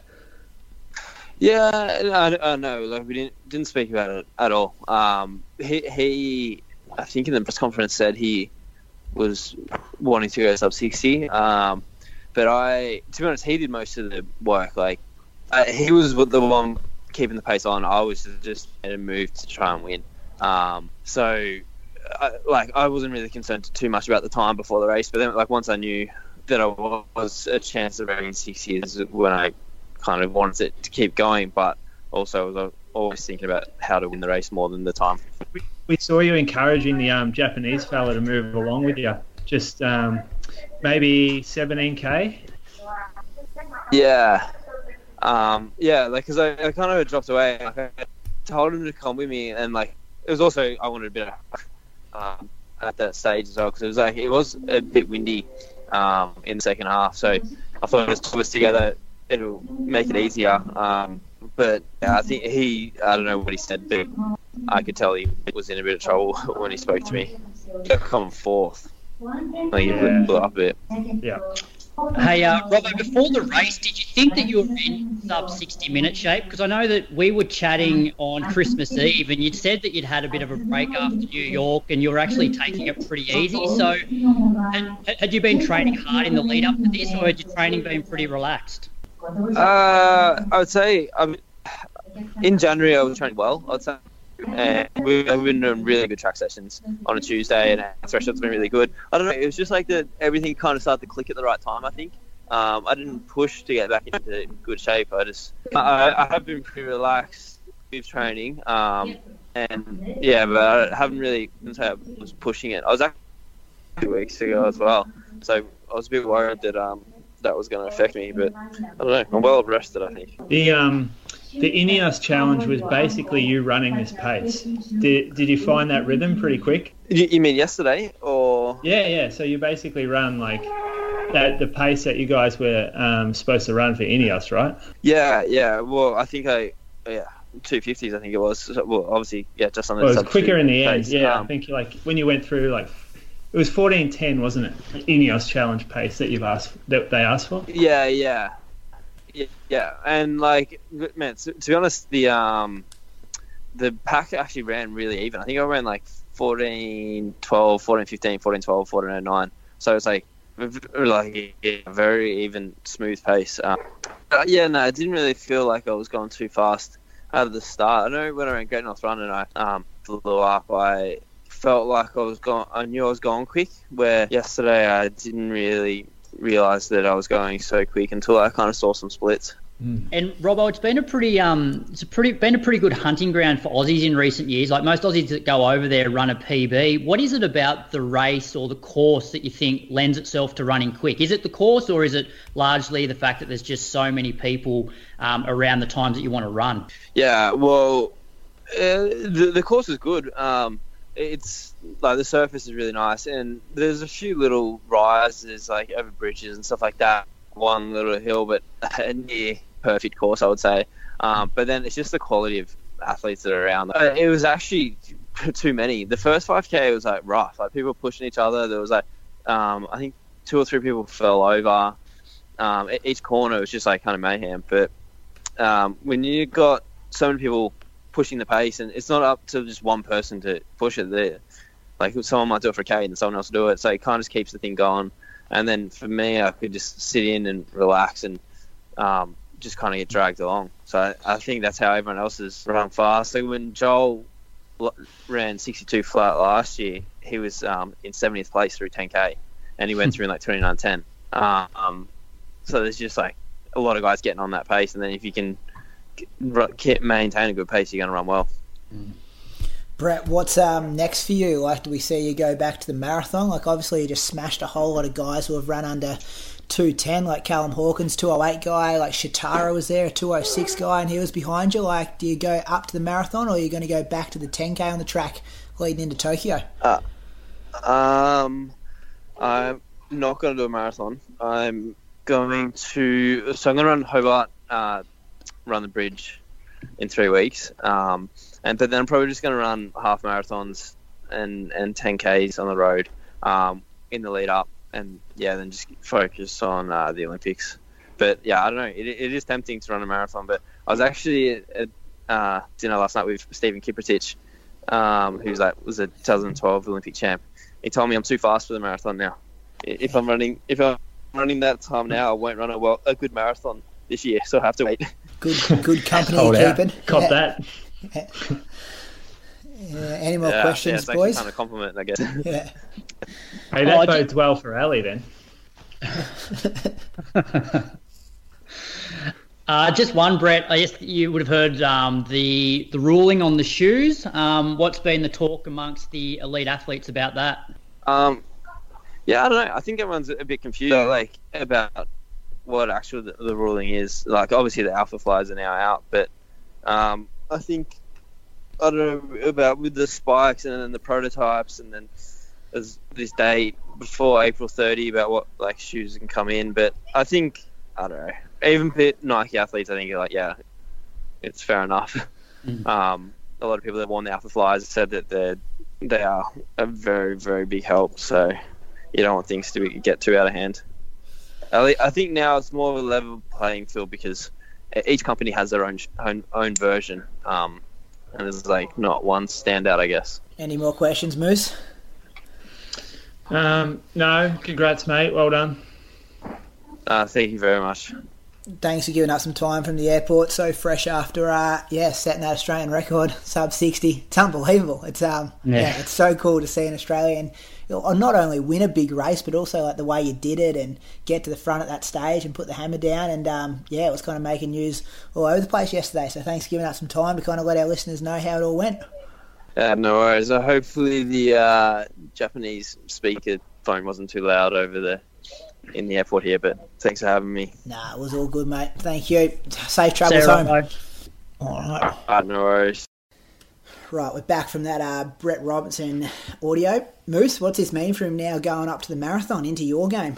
Yeah, I, I know. Like we didn't didn't speak about it at all. Um, he he, I think in the press conference said he was wanting to go sub sixty. Um, but I, to be honest, he did most of the work. Like uh, he was the one keeping the pace on. I was just in a move to try and win. Um, so, I, like I wasn't really concerned too much about the time before the race. But then, like once I knew that I was a chance of running sixty, is when I kind of wanted it to keep going. But also, I was always thinking about how to win the race more than the time. We, we saw you encouraging the um, Japanese fella to move along with you. Just um, maybe seventeen K. Yeah. Um, yeah, like, because I, I kind of dropped away. Like, I told him to come with me, and, like, it was also, I wanted a bit of, um, at that stage as well, because it was, like, it was a bit windy um, in the second half, so I thought if it was together, it'll make it easier. Um, but, yeah, I think he, I don't know what he said, but I could tell he was in a bit of trouble when he spoke to me. Come fourth. Like, he Yeah. blew up a bit. Yeah. Hey, uh, Robbo, before the race, did you think that you were in sub sixty minute shape? Because I know that we were chatting on Christmas Eve and you'd said that you'd had a bit of a break after New York and you were actually taking it pretty easy. So had, had you been training hard in the lead up to this, or had your training been pretty relaxed? Uh, I would say, I mean, in January I was training well, I would say. And we've been doing really good track sessions on a Tuesday, and our threshold's been really good. I don't know, it was just like that everything kind of started to click at the right time, I think. Um, I didn't push to get back into good shape. I just, I, I have been pretty relaxed with training. Um, and yeah, but I haven't really, since I was pushing it. I was actually two weeks ago as well. So I was a bit worried that um, that was going to affect me, but I don't know, I'm well rested, I think. The um, the Ineos challenge was basically you running this pace. Did did you find that rhythm pretty quick? You, you mean yesterday, or? Yeah, yeah. So you basically run like that, the pace that you guys were um, supposed to run for Ineos, right? Yeah, yeah. Well, I think I, yeah, two fifties, I think it was. So, well, obviously, yeah, just on the Well, it was quicker in the end. pace. Yeah, Um, I think like when you went through like it was fourteen ten, wasn't it? Ineos challenge pace that you've asked that they asked for. Yeah, yeah, yeah, yeah. And like, man, to, to be honest, the um, the pack actually ran really even. I think I ran like fourteen twelve, fourteen fifteen, fourteen twelve, fourteen oh nine. So it's like like a very even, smooth pace. Um, but yeah, no, it didn't really feel like I was going too fast out of the start. I know when I ran Great North Run and I um flew up, I felt like I was going. I knew I was going quick. Where yesterday I didn't really realize that I was going so quick until I kind of saw some splits. And Robbo, it's been a pretty um, it's a pretty been a pretty good hunting ground for Aussies in recent years. Like most Aussies that go over there run a P B. What is it about the race or the course that you think lends itself to running quick? Is it the course, or is it largely the fact that there's just so many people um, around the times that you want to run? Yeah, well, uh, the the course is good. Um, it's like the surface is really nice, and there's a few little rises like over bridges and stuff like that. One little hill, but a near perfect course, I would say. Um, but then it's just the quality of athletes that are around. Uh, it was actually too many. The first five K was like rough, like people pushing each other. There was like, um, I think two or three people fell over. Um, each corner was just like kind of mayhem. But um, when you got so many people pushing the pace, and it's not up to just one person to push it there. Like someone might do it for a K and someone else will do it. So it kind of just keeps the thing going. And then for me, I could just sit in and relax and um, just kind of get dragged along. So I, I think that's how everyone else is run fast. So when Joel l- ran sixty-two flat last year, he was um, in seventieth place through ten K, and he went through in like twenty-nine ten. Um, so there's just like a lot of guys getting on that pace, and then if you can get, maintain a good pace, you're going to run well. Mm. Brett, what's um, next for you? Like, do we see you go back to the marathon? Like, obviously you just smashed a whole lot of guys who have run under two ten, like Callum Hawkins, two oh eight guy, like Shatara was there, a two oh six guy, and he was behind you. Like, do you go up to the marathon, or are you going to go back to the ten K on the track leading into Tokyo? Uh, um, I'm not going to do a marathon. I'm going to, so I'm going to run Hobart, uh, run the bridge in three weeks. Um, and but then I'm probably just going to run half marathons and, and ten Ks on the road um, in the lead up. And yeah, then just focus on uh, the Olympics. But yeah, I don't know. It, it is tempting to run a marathon. But I was actually at uh, dinner last night with Stephen Kiprotich, um, who's like was a twenty twelve Olympic champ. He told me I'm too fast for the marathon now. If I'm running, if I'm running that time now, I won't run a well a good marathon this year. So I have to wait. Good, good company Hold you're out. keeping. Cop Yeah. that. Yeah. Any more yeah, questions, yeah, it's boys? kind of a compliment, I guess. Yeah. Hey, that Oh, I bodes well for Ali then. Uh, just one, Brett. I guess you would have heard um, the the ruling on the shoes. Um, what's been the talk amongst the elite athletes about that? Um, yeah, I don't know. I think everyone's a bit confused, like about what actually the, the ruling is. Like, obviously the Alpha Flies are now out, but um, I think I don't know about with the spikes and then the prototypes, and then there's this date before April thirtieth about what like shoes can come in. But I think I don't know. Even bit Nike athletes, I think, are like, yeah, it's fair enough. Mm. Um, a lot of people that worn the Alpha Flies said that they're they are a very, very big help. So you don't want things to get too out of hand. I I think now it's more of a level playing field because each company has their own own, own version, um, and there's like not one standout, I guess. Any more questions, Moose? Um, no, congrats, mate. Well done. Uh, thank you very much. Thanks for giving up some time from the airport. So fresh after, uh, yeah, setting that Australian record, sub sixty. It's unbelievable. It's um, yeah. yeah, it's so cool to see an Australian you know, not only win a big race, but also like the way you did it and get to the front at that stage and put the hammer down. And um, yeah, it was kind of making news all over the place yesterday. So thanks for giving up some time to kind of let our listeners know how it all went. Uh, no worries. Uh, hopefully the uh, Japanese speaker phone wasn't too loud over the in the airport here, but thanks for having me. Nah, it was all good, mate. Thank you. Safe travels home. Bye. All right. Uh, no worries. Right, we're back from that uh, Brett Robertson audio. Moose, what's this mean for him now going up to the marathon into your game?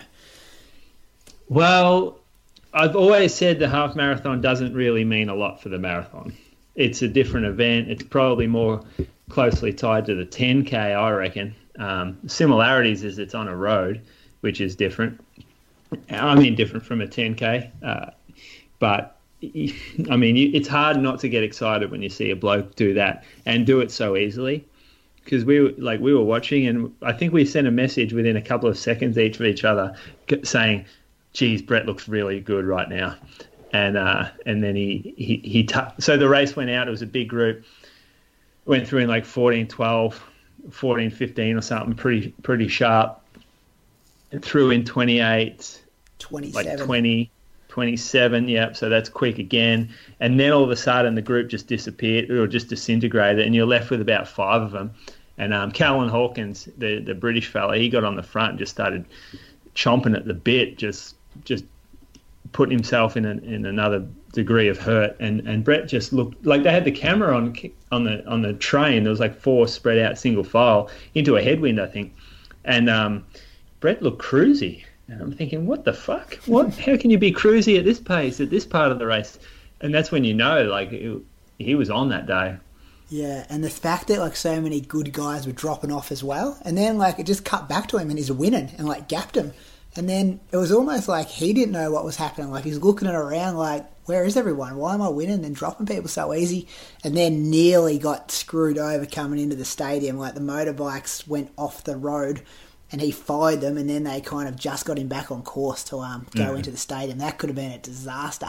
Well, I've always said the half marathon doesn't really mean a lot for the marathon. It's a different event. It's probably more closely tied to the ten K, I reckon. Um, similarities is it's on a road, which is different. I mean, different from a ten K. Uh, but, I mean, it's hard not to get excited when you see a bloke do that and do it so easily. Because we were, like, we were watching, and I think we sent a message within a couple of seconds each of each other saying, geez, Brett looks really good right now. And uh, and then he, he, he t- so the race went out. It was a big group. Went through in like fourteen twelve, fourteen fifteen or something, pretty pretty sharp. And threw in twenty-eight, twenty-seven. like twenty, twenty-seven, yep, so that's quick again. And then all of a sudden the group just disappeared or just disintegrated, and you're left with about five of them. And um, Callum Hawkins, the, the British fella, he got on the front and just started chomping at the bit, just just putting himself in, a, in another degree of hurt. And, and Brett just looked like they had the camera on on the on the train. There was like four spread out single file into a headwind, I think. And um, Brett looked cruisy. And I'm thinking, what the fuck? What? How can you be cruisy at this pace, at this part of the race? And that's when you know, like, it, he was on that day. Yeah, and the fact that, like, so many good guys were dropping off as well. And then, like, it just cut back to him and he's winning and, like, gapped him. And then it was almost like he didn't know what was happening. Like, he's looking around like, where is everyone? Why am I winning and dropping people so easy? And then nearly got screwed over coming into the stadium. Like, the motorbikes went off the road and he followed them, and then they kind of just got him back on course to um, go mm. into the stadium. That could have been a disaster.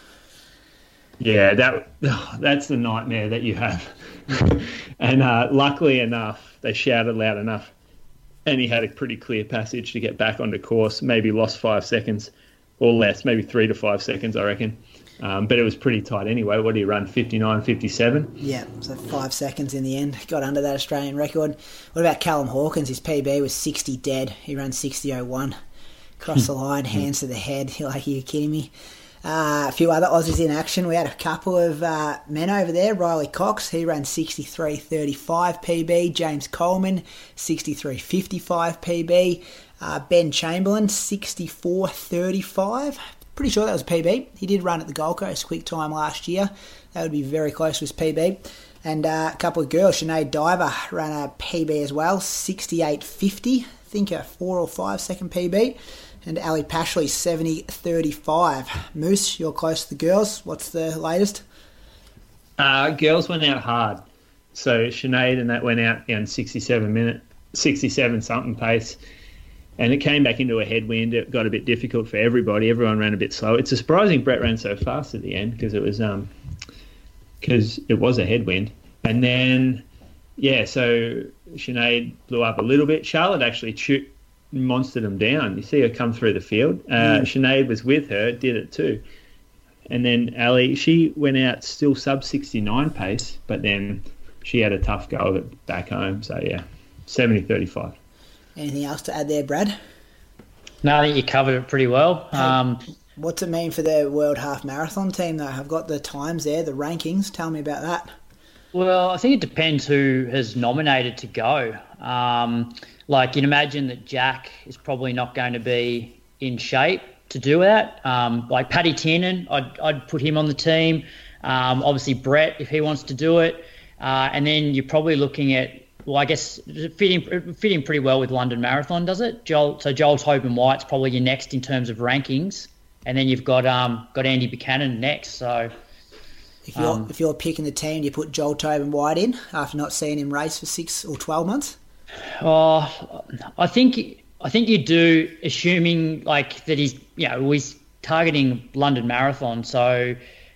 Yeah, that that's the nightmare that you have. And uh, luckily enough, they shouted loud enough, and he had a pretty clear passage to get back onto course. Maybe lost five seconds or less, maybe three to five seconds, I reckon. Um, but it was pretty tight anyway. What did he run, fifty-nine, fifty-seven? Yeah, so five seconds in the end. Got under that Australian record. What about Callum Hawkins? His P B was sixty dead. He ran sixty oh one. Across the line, hands to the head. You're like, are you kidding me? Uh, a few other Aussies in action. We had a couple of uh, men over there. Riley Cox, he ran sixty-three thirty-five P B. James Coleman, sixty-three fifty-five P B. Uh, Ben Chamberlain, sixty-four thirty-five. Pretty sure that was a P B. He did run at the Gold Coast quick time last year. That would be very close to his P B. And uh, a couple of girls. Sinead Diver ran a P B as well, sixty-eight fifty. I think a four or five second P B. And Ali Pashley, seventy thirty-five. Moose, you're close to the girls. What's the latest? Uh, girls went out hard. So Sinead and that went out in sixty-seven minute, sixty-seven something pace. And it came back into a headwind. It got a bit difficult for everybody. Everyone ran a bit slow. It's a surprising Brett ran so fast at the end because it was um because it was a headwind. And then, yeah, so Sinead blew up a little bit. Charlotte actually chewed, monstered them down. You see her come through the field. Uh, mm. Sinead was with her, did it too. And then Ali, she went out still sub sixty-nine pace, but then she had a tough go of it back home. So, yeah, seventy thirty-five. Anything else to add there, Brad? No, I think you covered it pretty well. Um, What's it mean for the World Half Marathon team, though? I've got the times there, the rankings. Tell me about that. Well, I think it depends who has nominated to go. Um, like, you'd imagine that Jack is probably not going to be in shape to do that. Um, like Paddy Tiernan, I'd, I'd put him on the team. Um, obviously, Brett, if he wants to do it. Uh, and then you're probably looking at, well, I guess fitting fitting pretty well with London Marathon, does it? Joel, so Joel Tobin White's probably your next in terms of rankings. And then you've got um got Andy Buchanan next. So if you're um, if you're picking the team, do you put Joel Tobin White in after not seeing him race for six or twelve months? Oh, I think I think you do, assuming like that he's you know he's targeting London Marathon. So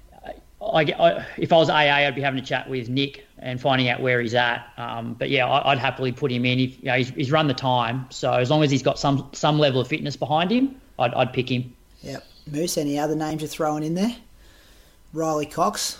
I, I, if I was A A, I'd be having a chat with Nick and finding out where he's at. Um, but yeah, I, I'd happily put him in. If, you know, he's, he's run the time, so as long as he's got some some level of fitness behind him, I'd I'd pick him. Yep. Moose, any other names you're throwing in there? Riley Cox.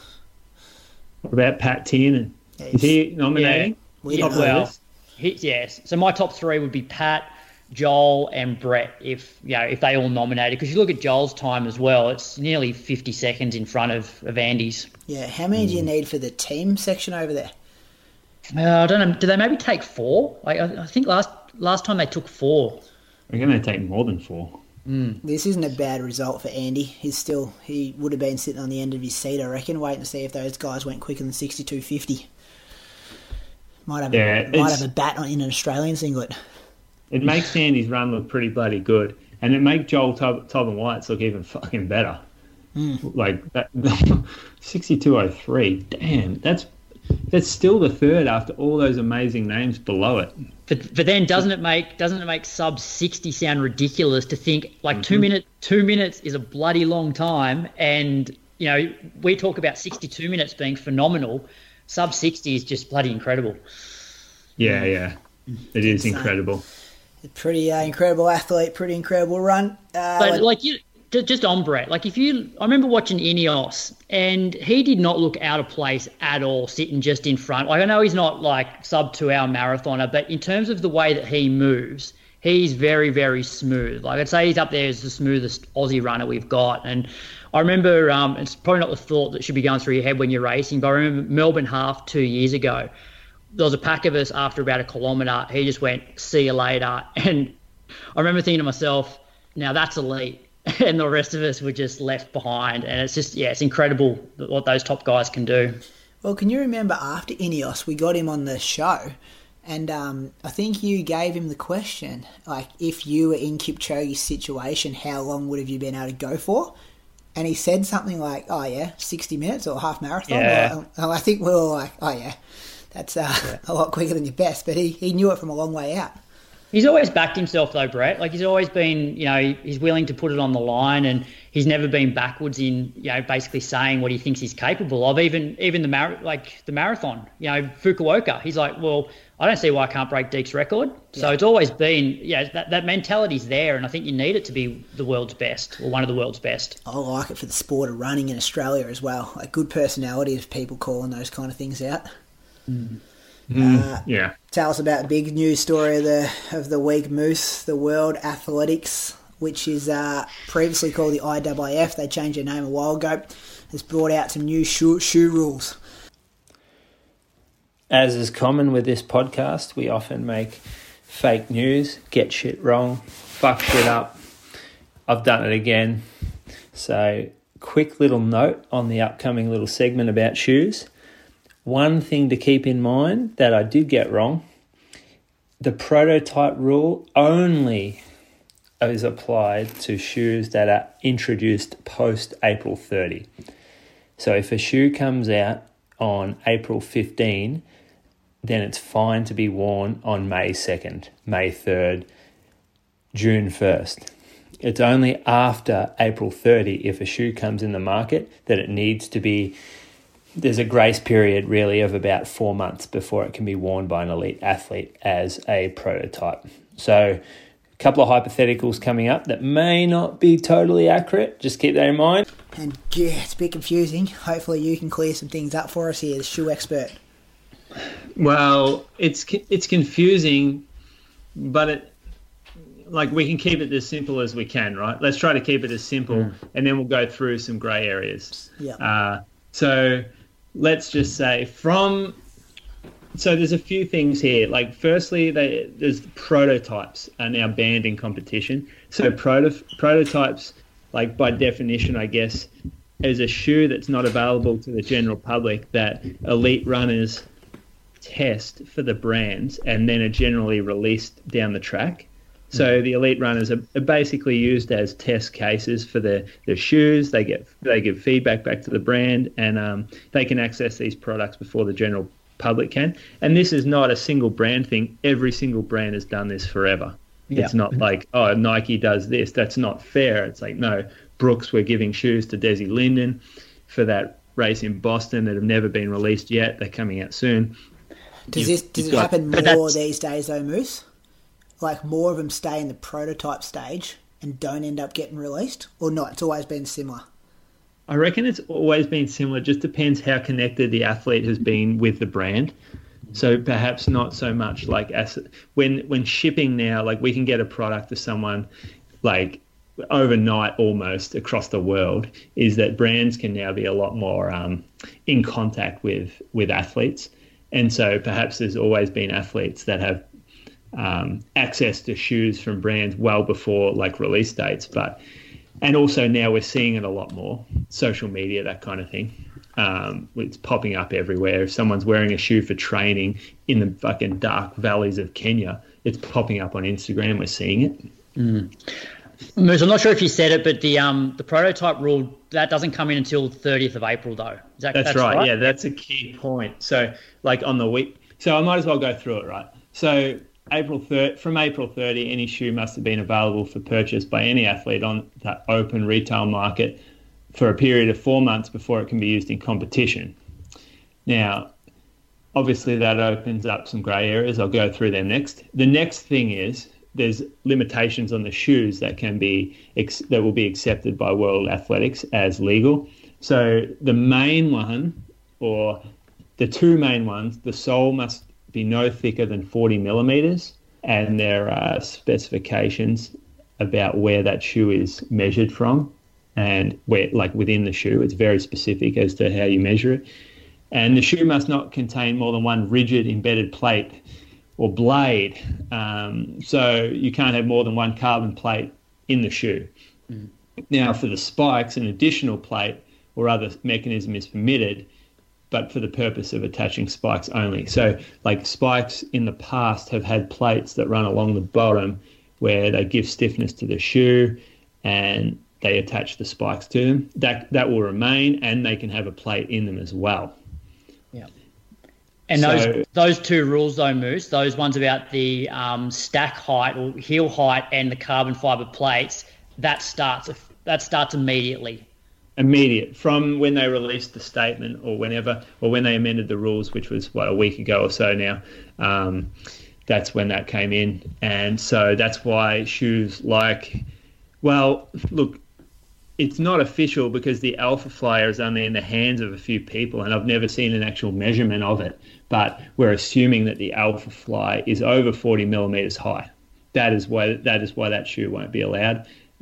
What about Pat Tiernan? Yeah, Is he nominating? Yeah, we yeah, don't know well, this. he, yes. So my top three would be Pat, Joel, and Brett. If you know, if they all nominated, because you look at Joel's time as well, it's nearly fifty seconds in front of, of Andy's. Yeah. How many mm. do you need for the team section over there? Uh, I don't know. Do they maybe take four? Like I, I think last last time they took four. They're going to take more than four. Mm. This isn't a bad result for Andy. He's still he would have been sitting on the end of his seat, I reckon, waiting to see if those guys went quicker than sixty-two fifty. Might have yeah, a, might have a bat on in an Australian singlet. It makes Andy's run look pretty bloody good, and it makes Joel Tob- Tobin White's look even fucking better. Mm. Like that, sixty-two oh three. Damn, that's that's still the third after all those amazing names below it. But, but then doesn't it make doesn't it make sub sixty sound ridiculous to think like mm-hmm. two minute two minutes is a bloody long time, and you know we talk about sixty-two minutes being phenomenal. Sub sixty is just bloody incredible. Yeah, yeah, it is Insane. Incredible. Pretty uh, incredible athlete, pretty incredible run. Uh, But like, like you, just on Brett, like if you, I remember watching Ineos, and he did not look out of place at all, sitting just in front. Like I know he's not like sub two hour marathoner, but in terms of the way that he moves, he's very, very smooth. Like I'd say he's up there as the smoothest Aussie runner we've got. And I remember, um, it's probably not the thought that should be going through your head when you're racing, but I remember Melbourne Half two years ago. There was a pack of us after about a kilometre. He just went, see you later. And I remember thinking to myself, now that's elite. And the rest of us were just left behind. And it's just, yeah, it's incredible what those top guys can do. well, can you remember after Ineos, we got him on the show, and um, I think you gave him the question, like, if you were in Kipchoge's situation, how long would have you been able to go for? And he said something like, oh, yeah, sixty minutes or half marathon. Yeah. Or, I think we were like, oh, yeah, that's uh, yeah. a lot quicker than your best. But he, he knew it from a long way out. He's always backed himself, though, Brett. Like, he's always been, you know, he's willing to put it on the line, and he's never been backwards in, you know, basically saying what he thinks he's capable of. Even even the mar- like the marathon, you know, Fukuoka, he's like, well, I don't see why I can't break Deke's record. Yeah. So it's always been, yeah, that, that mentality's there, and I think you need it to be the world's best, or one of the world's best. I like it for the sport of running in Australia as well. Like, good personality of people calling those kind of things out. Mm. Mm, uh, yeah. Tell us about the big news story of the of the week, Moose. The World Athletics which is uh, previously called the I A A F, they changed their name a while ago, has brought out some new shoe, shoe rules. As is common with this podcast, we often make fake news, get shit wrong, fuck shit up. I've done it again. So, quick little note on the upcoming little segment about shoes. One thing to keep in mind that I did get wrong, the prototype rule only is applied to shoes that are introduced post April thirtieth. So if a shoe comes out on April fifteenth, then it's fine to be worn on May second, May third, June first. It's only after April thirtieth, if a shoe comes in the market, that it needs to be, there's a grace period really of about four months before it can be worn by an elite athlete as a prototype. So a couple of hypotheticals coming up that may not be totally accurate. Just keep that in mind. And yeah, it's a bit confusing. Hopefully you can clear some things up for us here, the shoe expert. Well, it's it's confusing, but it, like, we can keep it as simple as we can, right? Let's try to keep it as simple, mm. and then we'll go through some grey areas. Yeah. Uh, so let's just say from... So there's a few things here. Like, firstly, they, there's prototypes are now banned in competition. So proto, prototypes, like, by definition, I guess, is a shoe that's not available to the general public that elite runners test for the brands and then are generally released down the track. So the elite runners are, are basically used as test cases for the, the shoes. They get they give feedback back to the brand, and um, they can access these products before the general public can. And this is not a single brand thing. Every single brand has done this forever. Yeah. It's not like, oh, Nike does this. That's not fair. It's like, no, Brooks were giving shoes to Desi Linden for that race in Boston that have never been released yet. They're coming out soon. Does this does it happen more these days though, Moose? Like, more of them stay in the prototype stage and don't end up getting released, or not? It's always been similar. I reckon it's always been similar. It just depends how connected the athlete has been with the brand. So perhaps not so much like as when when shipping now, like, we can get a product to someone like overnight almost across the world, is that brands can now be a lot more um, in contact with with athletes. And so perhaps there's always been athletes that have um, access to shoes from brands well before like release dates. But and also now we're seeing it a lot more, social media, that kind of thing. Um, it's popping up everywhere. If someone's wearing a shoe for training in the fucking dark valleys of Kenya, it's popping up on Instagram. We're seeing it. Mm. Moose, I'm not sure if you said it, but the um the prototype rule, that doesn't come in until thirtieth of April, though. Is that, that's, that's right. right. Yeah, that's a key point. So, like, on the week, so I might as well go through it, right? So, April third, from April thirtieth, any shoe must have been available for purchase by any athlete on that open retail market for a period of four months before it can be used in competition. Now, obviously, that opens up some grey areas. I'll go through them next. The next thing is, there's limitations on the shoes that can be that will be accepted by World Athletics as legal. So the main one, or the two main ones, the sole must be no thicker than forty millimeters, and there are specifications about where that shoe is measured from, and where, like, within the shoe, it's very specific as to how you measure it. And the shoe must not contain more than one rigid embedded plate or blade. Um, so you can't have more than one carbon plate in the shoe. Mm. Now, for the spikes, an additional plate or other mechanism is permitted, but for the purpose of attaching spikes only. So, like, spikes in the past have had plates that run along the bottom where they give stiffness to the shoe and they attach the spikes to them. That that will remain, and they can have a plate in them as well. Yeah. And so, those those two rules, though, Moose, those ones about the um, stack height or heel height and the carbon fibre plates, that starts that starts immediately. Immediate from when they released the statement, or whenever, or when they amended the rules, which was what, a week ago or so now. Um, that's when that came in, and so that's why shoes like, well, look, it's not official because the Alpha Flyer is only in the hands of a few people, and I've never seen an actual measurement of it. But we're assuming that the Alpha Fly is over forty millimeters high. That is why that is why that shoe won't be allowed.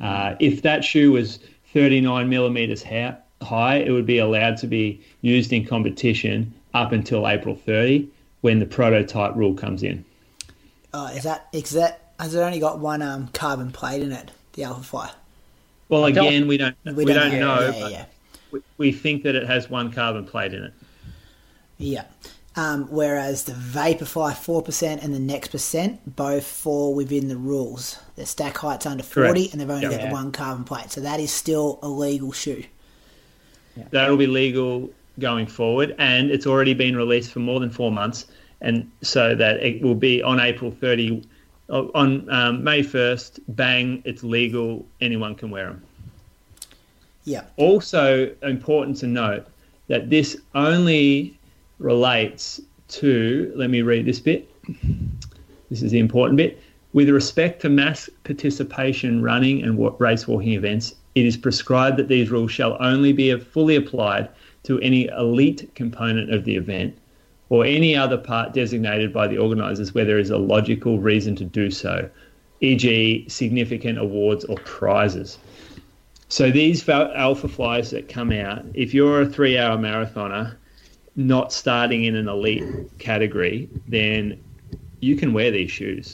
Uh, if that shoe was thirty-nine millimeters ha- high, it would be allowed to be used in competition up until April thirtieth, when the prototype rule comes in. Oh, is that is that has it only got one um, carbon plate in it, the Alpha Fly? Well, again, we don't we, we don't, don't know. know. Yeah, but yeah, yeah. We, we think that it has one carbon plate in it. Yeah. Um, whereas the Vaporfly four percent and the Next percent both fall within the rules. Their stack height's under forty, Correct. and they've only Yep. got Yeah. the one carbon plate. So that is still a legal shoe. That'll be legal going forward, and it's already been released for more than four months, and so that it will be on April thirtieth. On um, May first, bang, it's legal. Anyone can wear them. Yeah. Also important to note that this only relates to, let me read this bit. This is the important bit. With respect to mass participation running and wa- race walking events, it is prescribed that these rules shall only be fully applied to any elite component of the event or any other part designated by the organisers where there is a logical reason to do so, for example significant awards or prizes. So these Alpha Flies that come out, if you're a three-hour marathoner not starting in an elite category, then you can wear these shoes.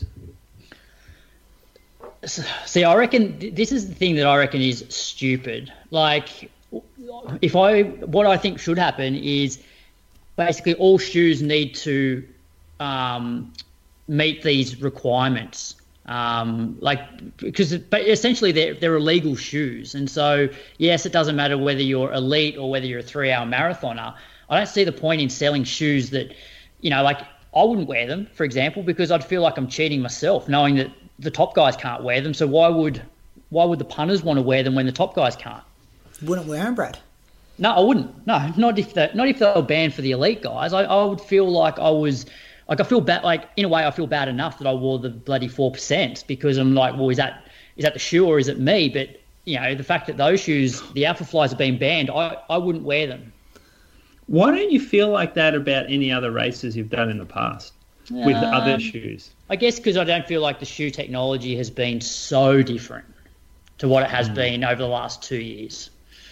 See, I reckon th- this is the thing that I reckon is stupid. Like, if I, what I think should happen is basically all shoes need to um, meet these requirements. Um, like, because it, but essentially they're, they're illegal shoes. And so, yes, it doesn't matter whether you're elite or whether you're a three hour marathoner. I don't see the point in selling shoes that, you know, like I wouldn't wear them, for example, because I'd feel like I'm cheating myself knowing that the top guys can't wear them. So why would, why would the punters want to wear them when the top guys can't? Wouldn't wear them, Brad? No, I wouldn't. No, not if they not if they were banned for the elite guys. I, I would feel like I was like I feel bad. Like in a way, I feel bad enough that I wore the bloody four percent because I'm like, well, is that is that the shoe or is it me? But you know, the fact that those shoes, the Alpha Flies, have been banned, I, I wouldn't wear them. Why don't you feel like that about any other races you've done in the past with Um, other shoes? I guess because I don't feel like the shoe technology has been so different to what it has mm. been over the last two years.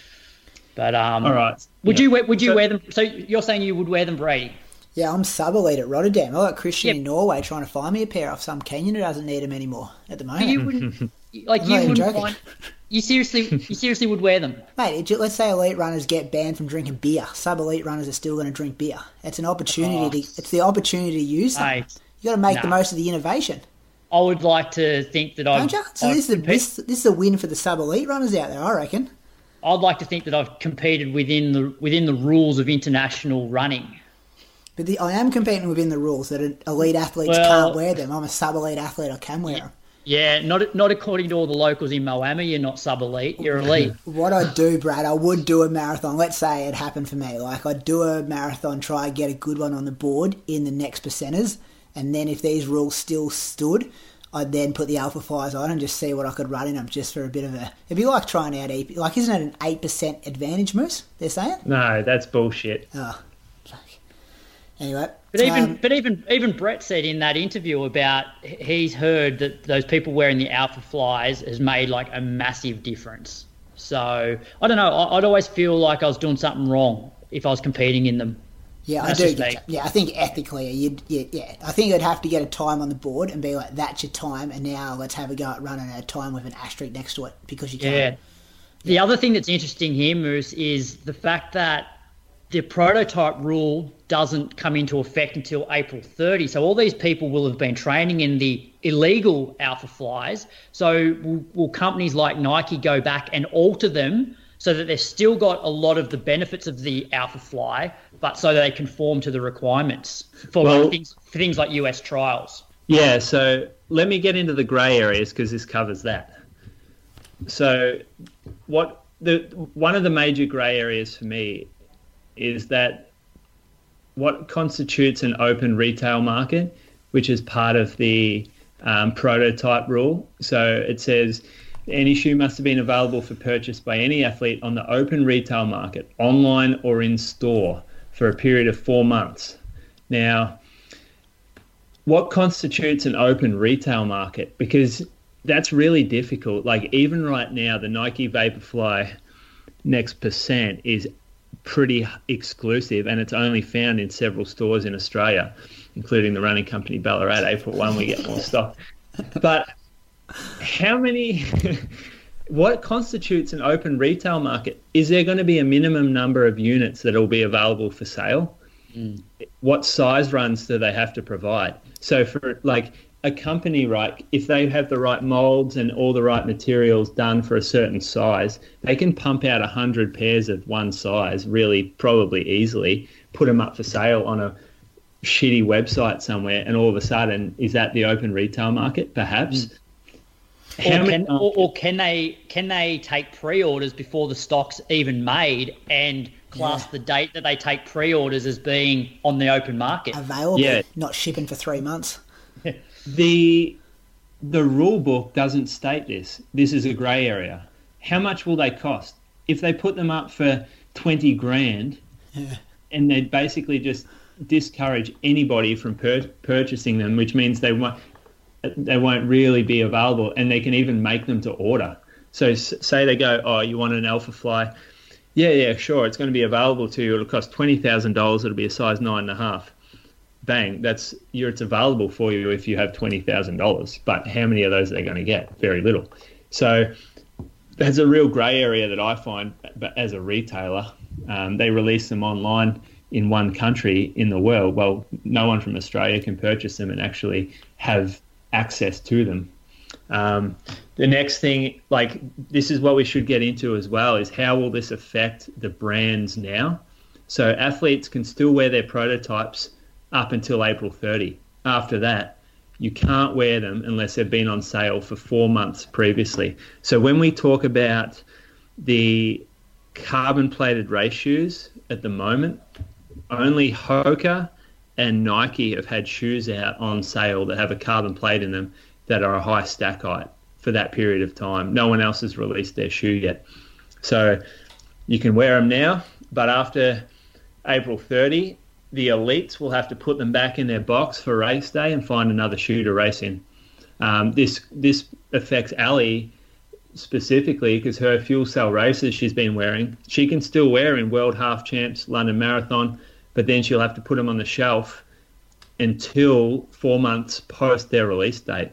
But um, all right. Would yeah. you would you so, wear them? So you're saying you would wear them, Brady? Yeah, I'm sub-elite at Rotterdam. I got Christian Yep. in Norway trying to find me a pair off some Kenyan who doesn't need them anymore at the moment. But you wouldn't like I'm you not even wouldn't joking. find you seriously you seriously would wear them. Mate, it, let's say elite runners get banned from drinking beer. Sub-elite runners are still going to drink beer. It's an opportunity. Oh. To, it's the opportunity to use them. Mate, You got to make the nah. most of the innovation, I would like to think that I've. don't you? So I've this is, a, compete- this, this is a win for the sub-elite runners out there, I reckon. I'd like to think that I've competed within the within the rules of international running. But the, I am competing within the rules that elite athletes Well- can't wear them. I'm a sub-elite athlete. I can wear them. Yeah, not not according to all the locals in Moama. You're not sub elite. You're elite. What I'd do, Brad, I would do a marathon. Let's say it happened for me. Like, I'd do a marathon, try and get a good one on the board in the next percenters. And then if these rules still stood, I'd then put the Alpha Flies on and just see what I could run in them just for a bit of a... It'd be like trying out... E- like, isn't it an eight percent advantage, Moose, they're saying? No, that's bullshit. Oh, fuck. Anyway. But even um, but even even Brett said in that interview about he's heard that those people wearing the Alpha Flies has made like a massive difference. So I don't know. I, I'd always feel like I was doing something wrong if I was competing in them. Yeah, That's I do. just Get me. that. Yeah, I think ethically, you'd, yeah, yeah, I think you'd have to get a time on the board and be like, "That's your time," and now let's have a go at running a time with an asterisk next to it because you can. Yeah. The other thing that's interesting here, Moose, is the fact that the prototype rule doesn't come into effect until April thirtieth. So all these people will have been training in the illegal Alpha Flies. So will, will companies like Nike go back and alter them so that they've still got a lot of the benefits of the Alpha Fly, but so they conform to the requirements for, Well- like things, for things like U S trials? Yeah, so let me get into the grey areas because this covers that. So what the one of the major grey areas for me is that what constitutes an open retail market, which is part of the um, prototype rule. So it says any shoe must have been available for purchase by any athlete on the open retail market, online or in store, for a period of four months. Now, what constitutes an open retail market? Because that's really difficult. Like even right now, the Nike Vaporfly Next Percent is pretty exclusive, and it's only found in several stores in Australia, including the running company Ballarat. April first, we get more stock. But how many... what constitutes an open retail market? Is there going to be a minimum number of units that will be available for sale? Mm. What size runs do they have to provide? So for like a company, right, if they have the right molds and all the right materials done for a certain size, they can pump out one hundred pairs of one size really probably easily, put them up for sale on a shitty website somewhere, and all of a sudden, is that the open retail market? Perhaps. Mm. Or can, or, or can they can they take pre-orders before the stock's even made and class yeah. the date that they take pre-orders as being on the open market? Available, yeah. not shipping for three months. the the rule book doesn't state this. This is a grey area. How much will they cost? If they put them up for twenty grand yeah. and they basically just discourage anybody from pur- purchasing them, which means they won't... they won't really be available, and they can even make them to order. So say they go, oh, you want an Alpha Fly? Yeah, yeah, sure. It's going to be available to you. It'll cost twenty thousand dollars. It'll be a size nine and a half. Bang. That's you're, it's available for you if you have twenty thousand dollars. But how many of those are they going to get? Very little. So there's a real grey area that I find as a retailer. Um, they release them online in one country in the world. Well, no one from Australia can purchase them and actually have access to them. Um, the next thing, like this is what we should get into as well, is how will this affect the brands now? So athletes can still wear their prototypes up until April thirtieth. After that, you can't wear them unless they've been on sale for four months previously. So when we talk about the carbon-plated race shoes at the moment, only Hoka and Nike have had shoes out on sale that have a carbon plate in them that are a high stack height for that period of time. No one else has released their shoe yet. So you can wear them now, but after April thirtieth, the elites will have to put them back in their box for race day and find another shoe to race in. Um, this this affects Ali specifically because her fuel cell races she's been wearing, she can still wear in World Half Champs, London Marathon, but then she'll have to put them on the shelf until four months post their release date.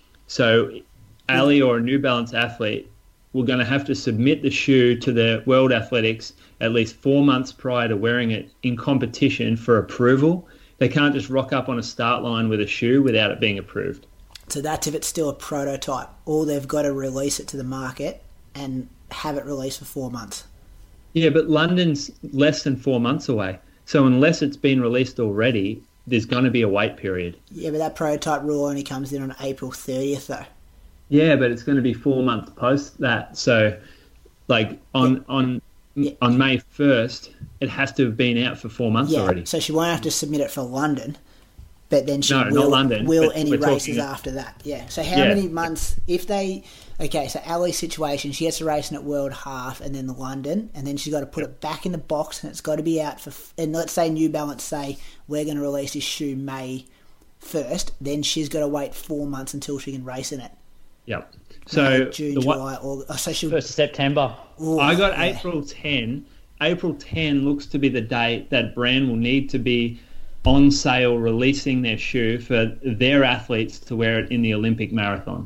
So Ali or a New Balance athlete, we're going to have to submit the shoe to the World Athletics at least four months prior to wearing it in competition for approval. They can't just rock up on a start line with a shoe without it being approved. So that's if it's still a prototype, or they've got to release it to the market and have it released for four months. Yeah, but London's less than four months away. So unless it's been released already, there's going to be a wait period. Yeah, but that prototype rule only comes in on April thirtieth, though. Yeah, but it's going to be four months post that. So, like, on yeah. on yeah. on May first, it has to have been out for four months yeah, already. So she won't have to submit it for London, but then she no, will, not London, will any races talking... after that. Yeah. So how yeah. many months, if they... Okay, so Ali's situation, she gets to racing at World Half and then the London, and then she's got to put it back in the box, and it's got to be out for... And let's say New Balance say, we're going to release this shoe May first, then she's got to wait four months until she can race in it. Yep. So May, June, the July, August... Oh, so she'll... First of September. Ooh, I got yeah. April tenth. April tenth looks to be the date that brand will need to be on sale releasing their shoe for their athletes to wear it in the Olympic marathon.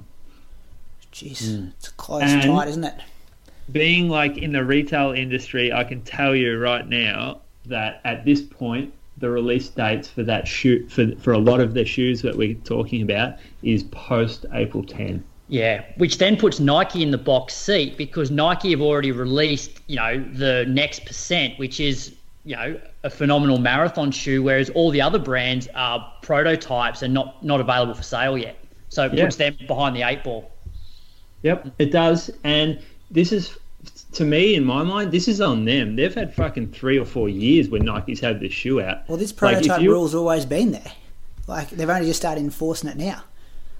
Jeez, mm. It's close and tight, isn't it? Being like in the retail industry, I can tell you right now that at this point, the release dates for that shoe, for for a lot of the shoes that we're talking about, is post April tenth. Yeah, which then puts Nike in the box seat because Nike have already released, you know, the Next Percent, which is, you know, a phenomenal marathon shoe, whereas all the other brands are prototypes and not, not available for sale yet. So it yeah. puts them behind the eight ball. Yep, it does. And this is, to me, in my mind, this is on them. They've had fucking three or four years where Nike's had this shoe out. Well, this prototype like you, rule's always been there. Like, they've only just started enforcing it now.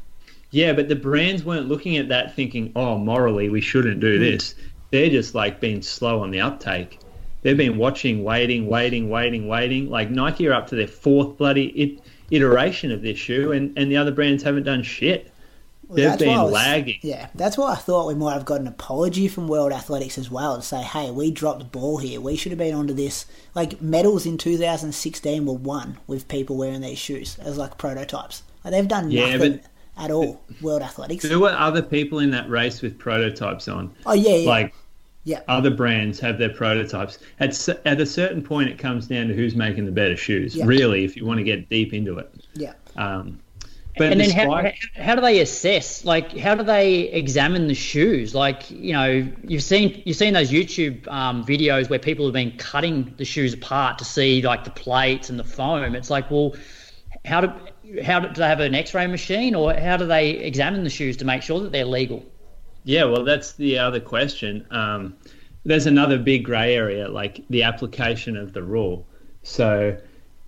Yeah, but the brands weren't looking at that thinking, oh, morally, we shouldn't do this. They're just, like, being slow on the uptake. They've been watching, waiting, waiting, waiting, waiting. Like, Nike are up to their fourth bloody it, iteration of this shoe, and, and the other brands haven't done shit. Well, They've that's why I been was- lagging. Yeah, that's why I thought we might have got an apology from World Athletics as well to say, hey, we dropped the ball here. We should have been onto this. Like, medals in two thousand sixteen were won with people wearing these shoes as, like, prototypes. Like, they've done Yeah, nothing at all, World Athletics. There were other people in that race with prototypes on. Oh, yeah, yeah. Like, yeah. other brands have their prototypes. At, s- at a certain point, it comes down to who's making the better shoes, Yeah. really, if you want to get deep into it. Yeah. Um, but And then how, despite- how do they assess? Like, how do they examine the shoes? Like, you know, you've seen you've seen those YouTube um, videos where people have been cutting the shoes apart to see like the plates and the foam. It's like, well, how do how do, do they have an X-ray machine, or how do they examine the shoes to make sure that they're legal? Yeah, well, that's the other question. Um, there's another big grey area, like the application of the rule. So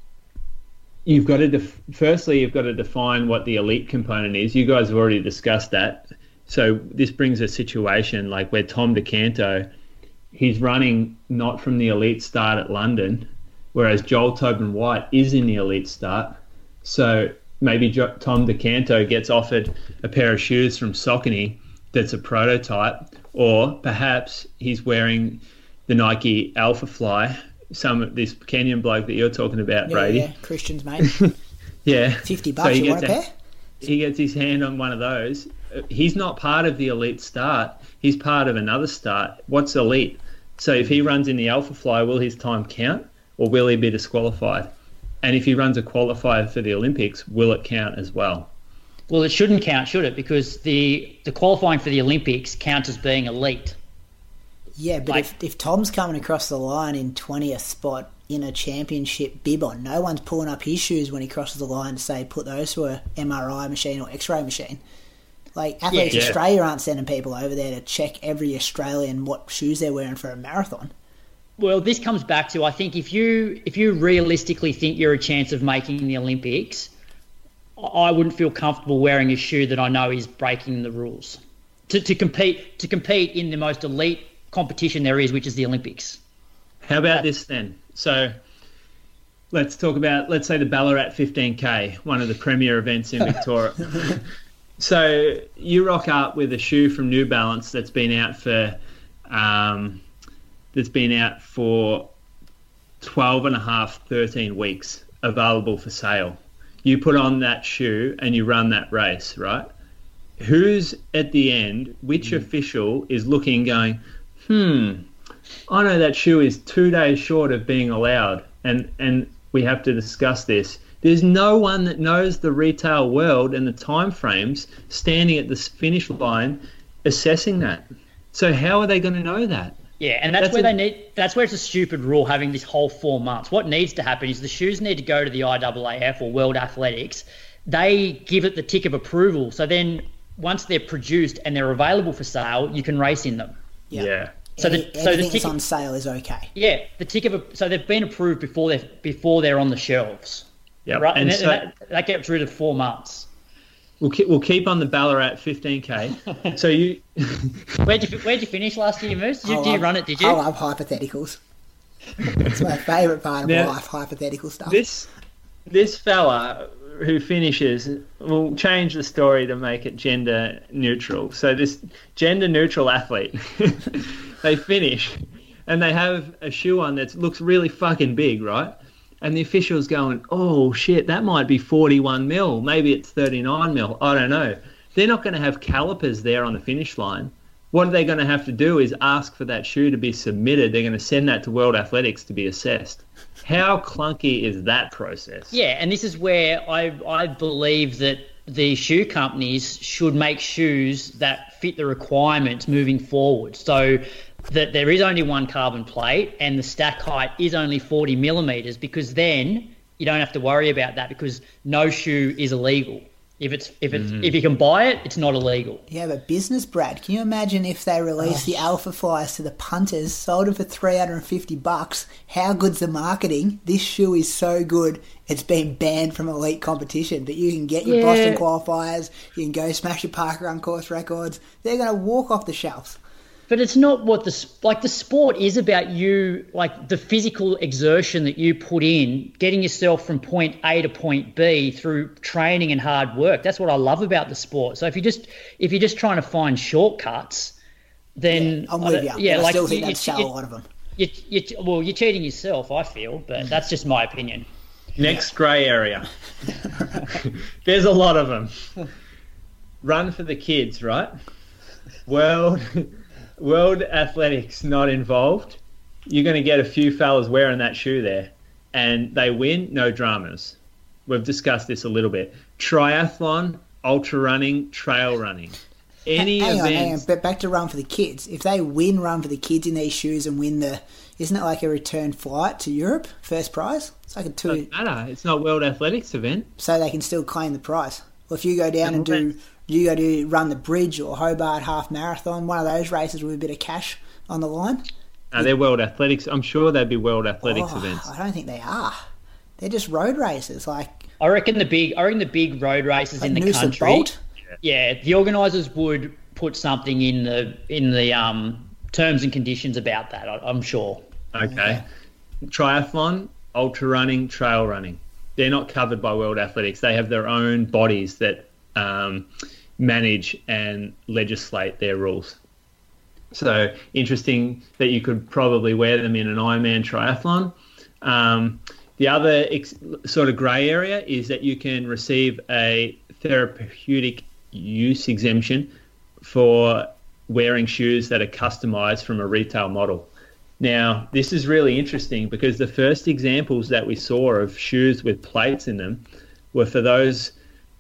you've got to, def- firstly, you've got to define what the elite component is. You guys have already discussed that. So this brings a situation like where Tom DeCanto, he's running not from the elite start at London, whereas Joel Tobin White is in the elite start. So maybe jo- Tom DeCanto gets offered a pair of shoes from Saucony that's a prototype, or perhaps he's wearing the Nike Alpha Fly, some this Kenyan bloke that you're talking about, Yeah, Brady. yeah, Christian's mate. Yeah. fifty So bucks, he you want a gets pair? He gets his hand on one of those. Uh, He's not part of the elite start. He's part of another start. What's elite? So if he runs in the Alpha Fly, will his time count, or will he be disqualified? And if he runs a qualifier for the Olympics, will it count as well? Well, it shouldn't count, should it? Because the the qualifying for the Olympics counts as being elite. Yeah, but Like- if, if Tom's coming across the line in twentieth spot in a championship bib on, no one's pulling up his shoes when he crosses the line to say put those to a M R I machine or X-ray machine. Like, Athletes Yeah. Australia aren't sending people over there to check every Australian what shoes they're wearing for a marathon. Well, this comes back to, I think, if you if you realistically think you're a chance of making the Olympics, I wouldn't feel comfortable wearing a shoe that I know is breaking the rules to, to compete to compete in the most elite competition there is, which is the Olympics. How about this then? So let's talk about, let's say, the Ballarat fifteen K, one of the premier events in Victoria. So you rock up with a shoe from New Balance that's been out for um, that's been out for twelve and a half, thirteen weeks, available for sale. You put on that shoe and you run that race, right? Who's at the end, which official is looking going, hmm, I know that shoe is two days short of being allowed, and, and we have to discuss this. There's no one that knows the retail world and the time frames standing at the finish line assessing that. So how are they going to know that? Yeah, and that's, That's where a- they need. That's where it's a stupid rule having this whole four months. What needs to happen is the shoes need to go to the I A A F or World Athletics. They give it the tick of approval. So then, once they're produced and they're available for sale, you can race in them. Yeah. Yeah. So Any, the so the anything tick, that's on sale is okay. yeah, the tick of a, so they've been approved before they before they're on the shelves. Yeah. Right, and, And then- so and that, that gets rid of four months. we'll keep, we'll keep on the Ballarat fifteen K. So you, Where'd you Where'd you finish last year, Moose? Did you, I did you love- run it? Did I you? love hypotheticals. It's my favourite part of Now, life, hypothetical stuff. this this fella who finishes, we'll change the story to make it gender neutral. So this gender neutral athlete, they finish and they have a shoe on that looks really fucking big, right? And the official's going, oh shit, that might be forty-one mil, maybe it's thirty-nine mil, I don't know. They're not going to have calipers there on the finish line. What are they going to have to do is ask for that shoe to be submitted. They're going to send that to World Athletics to be assessed. How clunky is that process? Yeah, and this is where I I believe that the shoe companies should make shoes that fit the requirements moving forward. So that there is only one carbon plate and the stack height is only forty millimeters, because then you don't have to worry about that, because no shoe is illegal. If it's if it's Mm-hmm. if you can buy it, it's not illegal. Yeah, but business, Brad, can you imagine if they released the Alpha Flyers to the punters, sold them for three hundred fifty bucks? How good's the marketing? This shoe is so good, it's been banned from elite competition, but you can get your Yeah. Boston qualifiers, you can go smash your parkrun course records. They're going to walk off the shelves. But it's not what the like the sport is about. You like the physical exertion that you put in, getting yourself from point A to point B through training and hard work. That's what I love about the sport. So if you just if you're just trying to find shortcuts, then yeah, I'm with you. Yeah, I like still think you, that's you, a lot of them. You, you, well, you're cheating yourself, I feel, but that's just my opinion. Next grey area. There's a lot of them. Run for the kids, right? World. World Athletics not involved. You're going to get a few fellas wearing that shoe there, and they win, no dramas. We've discussed this a little bit. Triathlon, ultra running, trail running. Any hang events. on, hang on, but back to Run for the Kids. If they win Run for the Kids in these shoes and win the, isn't it like a return flight to Europe, first prize? It's like a two. Doesn't matter. It's not World Athletics event. So they can still claim the prize. Well, if you go down and do. You go to run the Bridge or Hobart Half Marathon, one of those races with a bit of cash on the line. No, they're World Athletics. I'm sure they'd be World Athletics oh, events. I don't think they are. They're just road races. Like I reckon the big, I reckon the big road races like in the Noosa country. Bolt. Yeah, the organisers would put something in the in the um, terms and conditions about that. I, I'm sure. Okay. Okay. Triathlon, ultra running, trail running. They're not covered by World Athletics. They have their own bodies that. Um, manage and legislate their rules. So interesting that you could probably wear them in an Ironman triathlon. Um, the other ex- sort of grey area is that you can receive a therapeutic use exemption for wearing shoes that are customised from a retail model. Now, this is really interesting because the first examples that we saw of shoes with plates in them were for those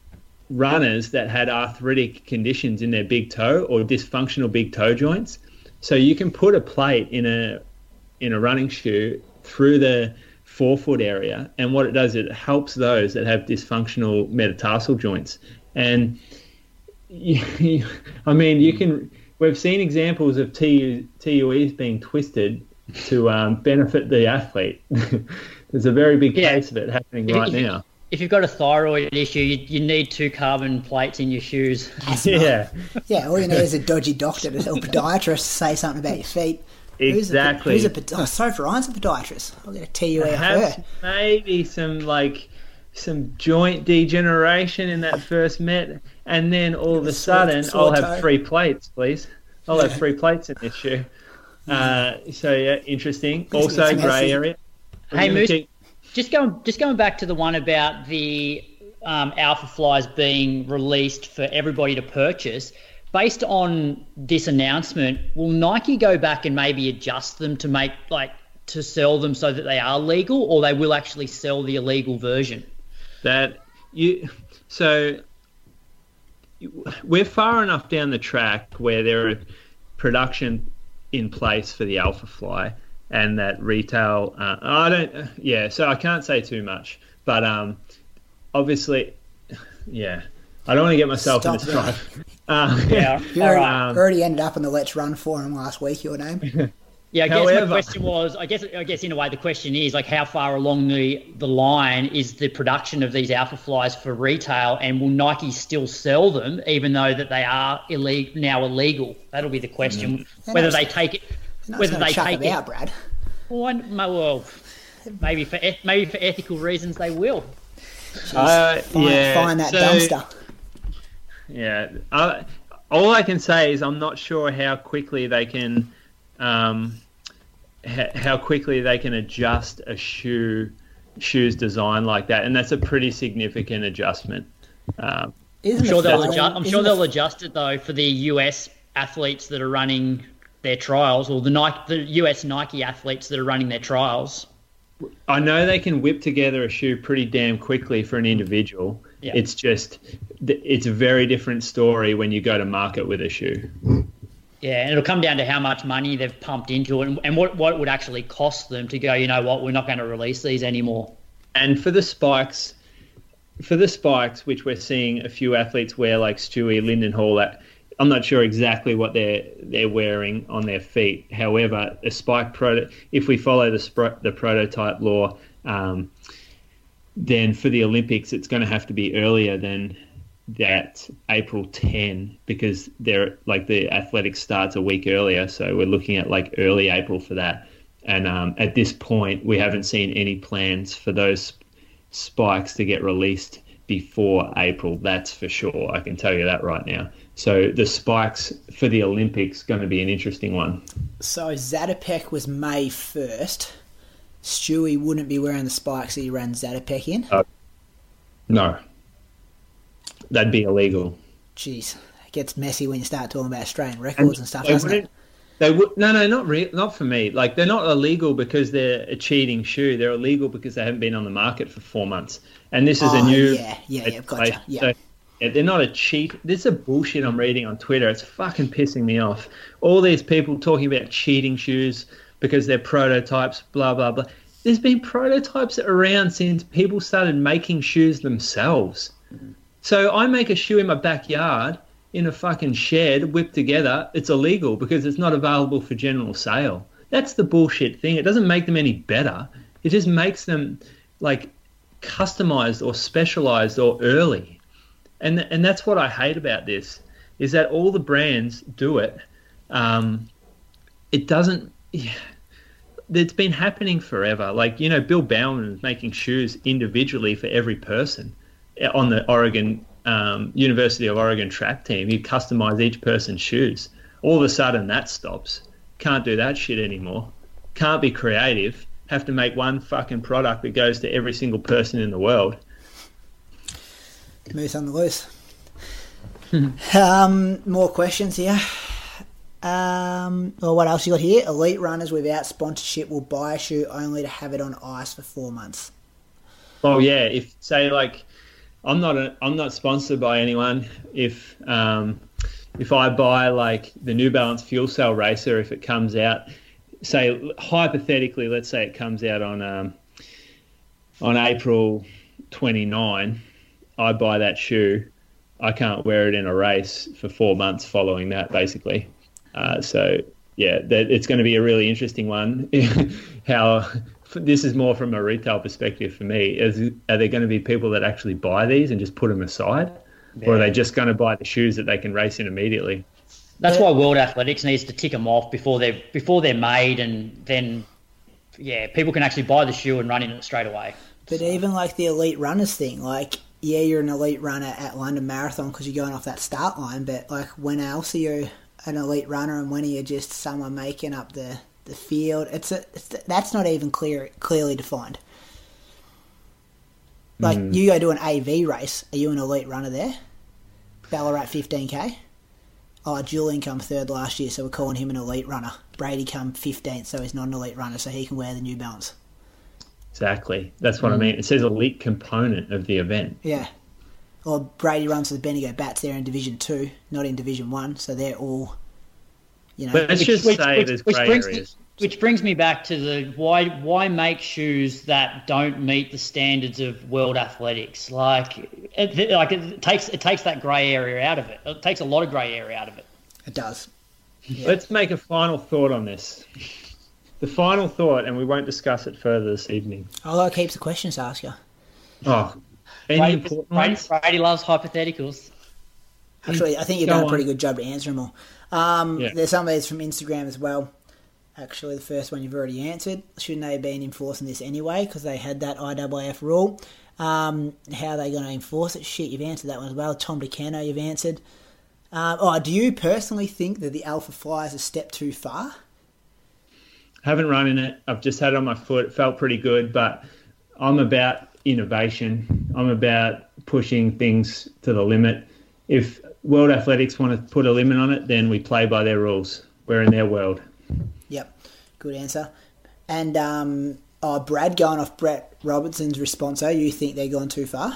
runners that had arthritic conditions in their big toe or dysfunctional big toe joints. So you can put a plate in a in a running shoe through the forefoot area, and what it does, it helps those that have dysfunctional metatarsal joints. And you, you, I mean, you can. We've seen examples of T U Es being twisted to um, benefit the athlete. There's a very big Yeah. case of it happening right If- now. If you've got a thyroid issue, you, you need two carbon plates in your shoes. Yeah, Yeah, all you need is a dodgy doctor to tell a podiatrist to say something about your feet. exactly. Who's a, who's a, oh, Sophie Ryan's a podiatrist. I'll get a T U E off Have her. maybe some like some joint degeneration in that first met, and then all of a Sore- sudden sore I'll toe. have three plates, please. I'll have three plates in this shoe. Uh, so yeah, interesting. This Also, is messy. grey area. Hey, We're gonna Moose, keep- just going just going back to the one about the um, Alpha Flies being released for everybody to purchase. Based on this announcement, will Nike go back and maybe adjust them to make like to sell them so that they are legal, or they will actually sell the illegal version? that you so you- we're far enough down the track where there are production in place for the Alpha Fly, and that retail uh, I don't yeah so I can't say too much, but um obviously yeah I don't want to get myself Stop in a that. strife. Uh, Yeah, You all already, right. Um, already ended up in the Let's Run forum last week, your name. Yeah, I guess However- my question was, I guess, I guess in a way, the question is like, how far along the, the line is the production of these Alpha Flies for retail, and will Nike still sell them, even though that they are illegal now illegal? That'll be the question. They're Whether not- they take it, They're not whether gonna they chuck take it it. out, Brad. Well, well, maybe for eth- maybe for ethical reasons they will. uh, Find, yeah, find that so- dumpster. Yeah, I, all I can say is I'm not sure how quickly they can, um, ha- how quickly they can adjust a shoe shoe's design like that, and that's a pretty significant adjustment. Um, Isn't I'm sure the they'll funny- adjust. I'm isn't sure the they'll adjust it though for the U S athletes that are running their trials, or the Nike, the U S Nike athletes that are running their trials. I know they can whip together a shoe pretty damn quickly for an individual. Yeah. It's just, it's a very different story when you go to market with a shoe. Yeah, and it'll come down to how much money they've pumped into it, and, and what what it would actually cost them to go, you know what, we're not going to release these anymore. And for the spikes, for the spikes, which we're seeing a few athletes wear, like Stewie, Lyndon Hall, that I'm not sure exactly what they're they're wearing on their feet. However, a spike proto, if we follow the spro- the prototype law, um, then for the Olympics, it's going to have to be earlier than that April tenth because they're like the athletics starts a week earlier. So we're looking at like early April for that. And um, at this point, we haven't seen any plans for those spikes to get released before April. That's for sure. I can tell you that right now. So the spikes for the Olympics going to be an interesting one. So Zatopek was May first. Stewie wouldn't be wearing the spikes that he ran Zatopek in? Uh, no. That'd be illegal. Jeez. It gets messy when you start talking about Australian records and, and stuff, doesn't it? They would no, no, not re- not for me. Like they're not illegal because they're a cheating shoe. They're illegal because they haven't been on the market for four months. And this is oh, a new. Yeah, yeah, yeah. Gotcha. Yeah. So, yeah, they're not a cheat. This is a bullshit I'm reading on Twitter. It's fucking pissing me off. All these people talking about cheating shoes because they're prototypes. Blah blah blah. There's been prototypes around since people started making shoes themselves. Mm-hmm. So I make a shoe in my backyard. In a fucking shed, whipped together, it's illegal because it's not available for general sale. That's the bullshit thing. It doesn't make them any better. It just makes them like customized or specialized or early. And and that's what I hate about this, is that all the brands do it. Um, it doesn't... Yeah, it's been happening forever. Like, you know, Bill Bauman is making shoes individually for every person on the Oregon... Um, University of Oregon track team. You customize each person's shoes. All of a sudden that stops. Can't do that shit anymore. Can't be creative. Have to make one fucking product that goes to every single person in the world. Moose on the loose. um, more questions here. Um, well, what else you got here? Elite runners without sponsorship will buy a shoe only to have it on ice for four months. Oh yeah, if say like I'm not a, I'm not sponsored by anyone. If um, if I buy like the New Balance Fuel Cell Racer, if it comes out, say hypothetically, let's say it comes out on um, on April twenty-ninth, I buy that shoe. I can't wear it in a race for four months following that, basically. Uh, so yeah, that, it's going to be a really interesting one. How this is more from a retail perspective for me. Is, are there going to be people that actually buy these and just put them aside? Yeah. Or are they just going to buy the shoes that they can race in immediately? That's why World Athletics needs to tick them off before they're, before they're made, and then, yeah, people can actually buy the shoe and run in it straight away. But so. Even like the elite runners thing, like, yeah, you're an elite runner at London Marathon because you're going off that start line, but like when else are you an elite runner and when are you just someone making up the... the field? It's a it's, that's not even clear clearly defined. Like mm. you go to an A V race, are you an elite runner there? Ballarat fifteen K. Oh, Julian come third last year, so we're calling him an elite runner. Brady come fifteenth, so he's not an elite runner, so he can wear the New Balance. Exactly, that's what mm. I mean. It says elite component of the event. Yeah. Or Brady runs for the Bendigo Bats. They're in Division Two, not in Division One, so they're all. You know, but let's just which, say which, there's which grey brings areas. Me, which brings me back to the why why make shoes that don't meet the standards of World Athletics? Like it, like it takes it takes that grey area out of it. It takes a lot of grey area out of it. It does. Yeah. Let's make a final thought on this. The final thought, and we won't discuss it further this evening. I've got heaps of questions to ask you. Oh, any Brady, important Brady, ones? Brady loves hypotheticals. Actually, I think you've Go done on. a pretty good job to answer them all. Um, Yeah. There's some of these from Instagram as well. Actually, the first one you've already answered. Shouldn't they have been enforcing this anyway because they had that I A A F rule? Um, how are they going to enforce it? Shit, you've answered that one as well. Tom DeCano, you've answered. Um, oh, do you personally think that the Alpha Fly is a step too far? Haven't run in it. I've just had it on my foot. It felt pretty good, but I'm about innovation. I'm about pushing things to the limit. If World Athletics want to put a limit on it, then we play by their rules. We're in their world. Yep, good answer. And um, oh, Brad, going off Brett Robertson's response, though, you think they're gone too far?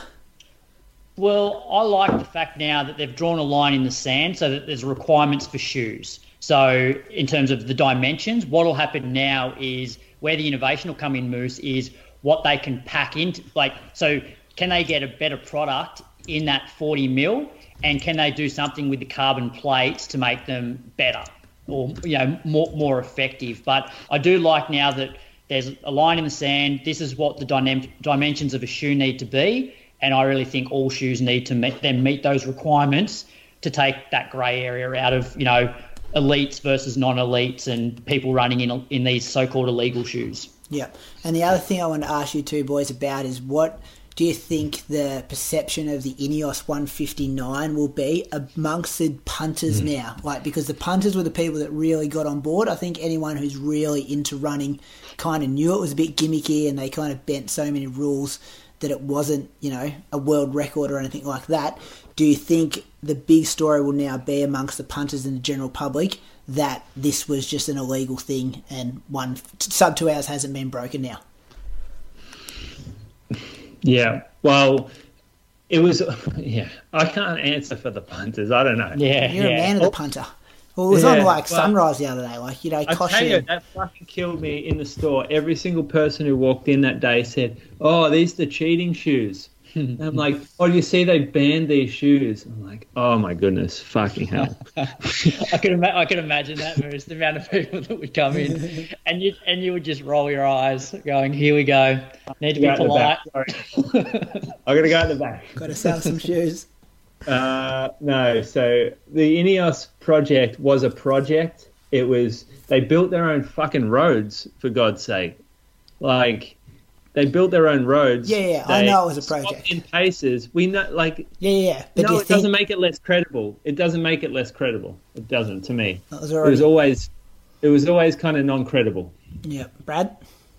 Well, I like the fact now that they've drawn a line in the sand so that there's requirements for shoes. So in terms of the dimensions, what will happen now is where the innovation will come in, Moose, is what they can pack into. Like, so can they get a better product in that forty mil? And can they do something with the carbon plates to make them better or, you know, more more effective? But I do like now that there's a line in the sand. This is what the dynam- dimensions of a shoe need to be. And I really think all shoes need to meet, then meet those requirements to take that grey area out of, you know, elites versus non-elites and people running in in these so-called illegal shoes. Yeah. And the other thing I want to ask you two boys about is what do you think the perception of the Ineos one fifty-nine will be amongst the punters mm. now? Like, because the punters were the people that really got on board. I think anyone who's really into running kind of knew it was a bit gimmicky and they kind of bent so many rules that it wasn't, you know, a world record or anything like that. Do you think the big story will now be amongst the punters and the general public that this was just an illegal thing and one sub two hours hasn't been broken now? Yeah, well, it was, yeah, I can't answer for the punters. I don't know. Yeah, You're yeah. a man of the punter. Well, it was yeah, on like well, Sunrise the other day, like, you know, I cost tell you. you, that fucking killed me in the store. Every single person who walked in that day said, "Oh, these are the cheating shoes." And I'm like, "Oh, do you see they banned these shoes?" I'm like, "Oh my goodness, fucking hell!" I could ima- I could imagine that, Moose, the amount of people that would come in, and you and you would just roll your eyes, going, "Here we go. Need to be polite." I gotta go at the back. Got to sell some shoes. Uh, no, so the Ineos project was a project. It was, they built their own fucking roads, for God's sake. Like, they built their own roads. Yeah, yeah, I They know it was a project. stopped in paces. We know, like, Yeah, yeah. But do no, you it think doesn't make it less credible. It doesn't make it less credible. It doesn't, to me. that was It already? was always, it was always kind of non-credible. Yeah, Brad.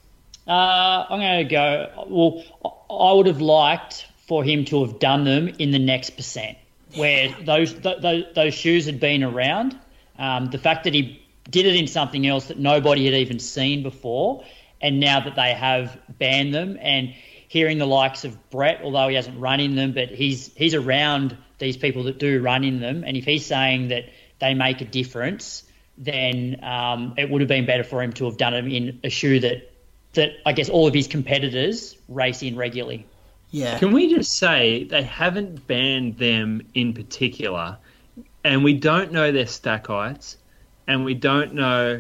Uh, I'm going to go. Well, I would have liked for him to have done them in the next percent, where those th- th- those shoes had been around. Um, the fact that he did it in something else that nobody had even seen before, and now that they have banned them, and hearing the likes of Brett, although he hasn't run in them, but he's he's around these people that do run in them, and if he's saying that they make a difference, then um, it would have been better for him to have done them in a shoe that that I guess all of his competitors race in regularly. Yeah. Can we just say they haven't banned them in particular, and we don't know their stack heights, and we don't know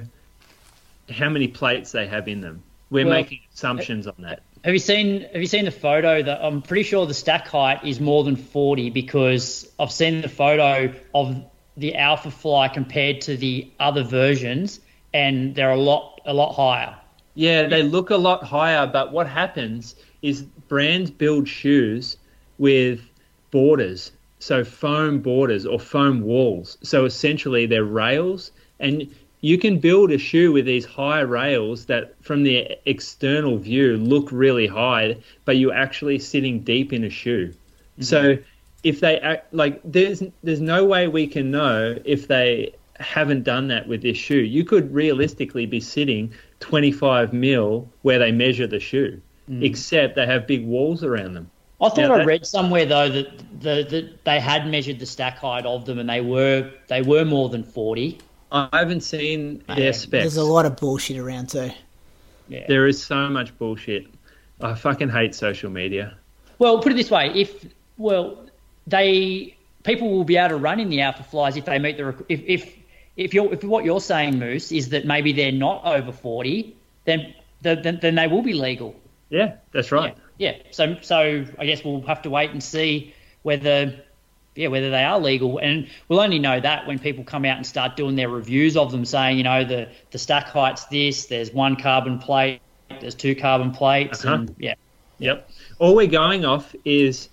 how many plates they have in them. We're Well, making assumptions on that. Have you seen Have you seen the photo? That I'm pretty sure the stack height is more than forty, because I've seen the photo of the Alpha Fly compared to the other versions, and they're a lot a lot higher. Yeah, they look a lot higher, but what happens is brands build shoes with borders, so foam borders or foam walls. So essentially they're rails, and you can build a shoe with these high rails that from the external view look really high, but you're actually sitting deep in a shoe. Mm-hmm. So if they act like, there's there's no way we can know if they haven't done that with this shoe. You could realistically be sitting twenty-five mil where they measure the shoe, mm. except they have big walls around them. I thought now, I that, read somewhere though that the that they had measured the stack height of them, and they were they were more than forty. I haven't seen their specs. There's a lot of bullshit around too. Yeah. There is so much bullshit. I fucking hate social media. Well, put it this way: if well, they people will be able to run in the Alpha Flies if they meet the if if if you're if what you're saying, Moose, is that maybe they're not over forty, then then, then they will be legal. Yeah, that's right. Yeah, yeah. So so I guess we'll have to wait and see whether. Yeah, whether they are legal, and we'll only know that when people come out and start doing their reviews of them, saying, you know, the, the stack height's this, there's one carbon plate, there's two carbon plates, uh-huh. and yeah. Yep. All we're going off is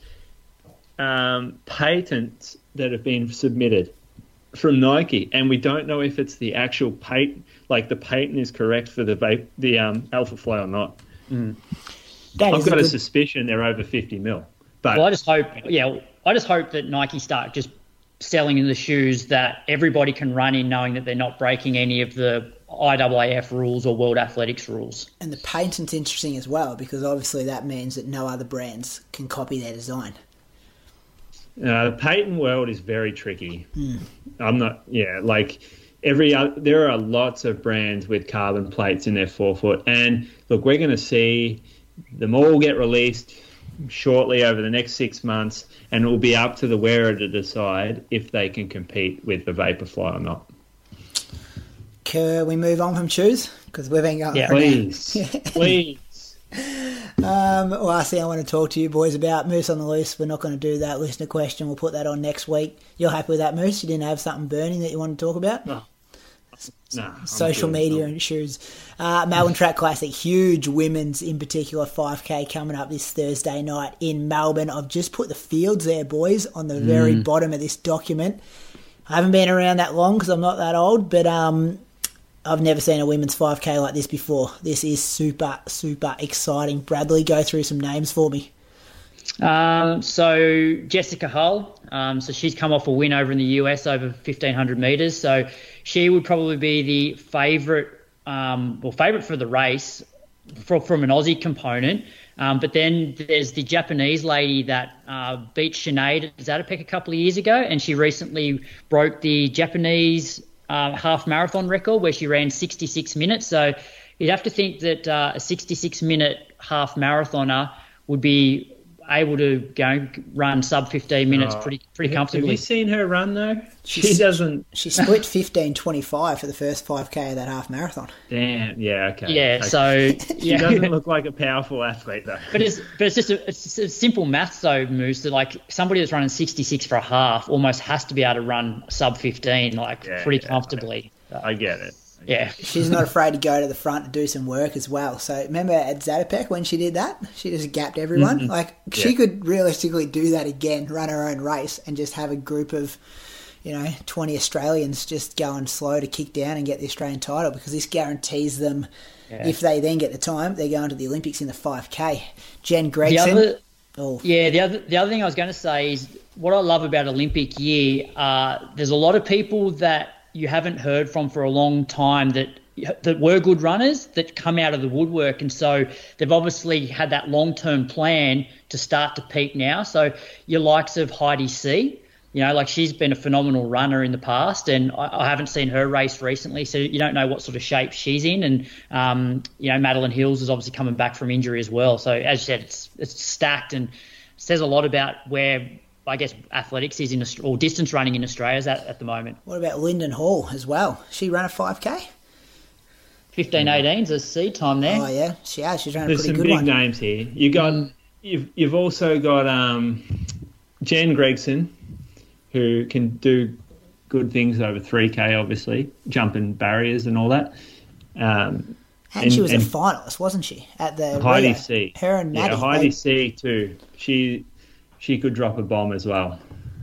um, patents that have been submitted from Nike, and we don't know if it's the actual patent, like the patent is correct for the vape, the um, Alpha Fly or not. Mm. I've got a, a good... suspicion they're over fifty mil. But well, I just hope, yeah, I just hope that Nike start just selling in the shoes that everybody can run in, knowing that they're not breaking any of the I A A F rules or World Athletics rules. And the patent's interesting as well, because obviously that means that no other brands can copy their design. Uh, the patent world is very tricky. Mm. I'm not, yeah, like every other, there are lots of brands with carbon plates in their forefoot, and look, we're going to see them all get released shortly over the next six months, and it will be up to the wearer to decide if they can compete with the Vaporfly or not. Can we move on from shoes? Because we've been going yeah. for Please, now. please. Um, last thing I want to talk to you boys about, Moose on the Loose. We're not going to do that listener question. We'll put that on next week. You're happy with that, Moose? You didn't have something burning that you want to talk about? No. No, Social good. media I'm... and shoes. Uh, Melbourne Track Classic, huge women's in particular five K coming up this Thursday night in Melbourne. I've just put the fields there, boys, on the very Mm. bottom of this document. I haven't been around that long because I'm not that old, but um, I've never seen a women's five K like this before. This is super, super exciting. Bradley, go through some names for me. Um, so Jessica Hull, um, so she's come off a win over in the U S over fifteen hundred metres. So she would probably be the favourite, um, well, favourite for the race for, from an Aussie component. Um, but then there's the Japanese lady that uh, beat Sinead Zatopek a couple of years ago, and she recently broke the Japanese uh, half marathon record where she ran sixty-six minutes. So you'd have to think that uh, a sixty-six minute half marathoner would be able to go run sub fifteen minutes Oh, pretty pretty have- comfortably. Have you seen her run though? She She's- doesn't. She split fifteen twenty-five for the first five K of that half marathon. Damn. Yeah. Okay. Yeah, Okay. so She yeah. doesn't look like a powerful athlete though. But it's but it's just a, it's just a simple maths though, Moose. That like somebody that's running sixty-six for a half almost has to be able to run sub fifteen like Yeah, pretty yeah, comfortably. I get it. Yeah, She's not afraid to go to the front and do some work as well. So remember at Zatopek when she did that? She just gapped everyone. Mm-hmm. Like she Yeah. could realistically do that again, run her own race and just have a group of, you know, twenty Australians just going slow to kick down and get the Australian title, because this guarantees them, Yeah. if they then get the time, they're going to the Olympics in the five K. Jen the Gregson. other oh, yeah the other the other thing I was going to say is what I love about Olympic year. Uh, there's a lot of people that you haven't heard from for a long time that that were good runners that come out of the woodwork, and so they've obviously had that long-term plan to start to peak now. So your likes of Heidi C, you know, like she's been a phenomenal runner in the past, and I, I haven't seen her race recently, so you don't know what sort of shape she's in. And um, you know, Madeline Hills is obviously coming back from injury as well. So as you said, it's it's stacked and says a lot about where I guess athletics is in Aust- or distance running in Australia is at, at the moment. what about Lyndon Hall as well? She ran a five K? fifteen eighteen's a seed time there. Oh yeah, she has. She's run a There's pretty some good big one. names here. You got you've you've also got um, Jen Gregson, who can do good things over three K, obviously jumping barriers and all that. Um, And, she was and- a finalist, wasn't she? At the Heidi Rio? C. Her and Maddie. Yeah, Heidi they- C too. She she could drop a bomb as well.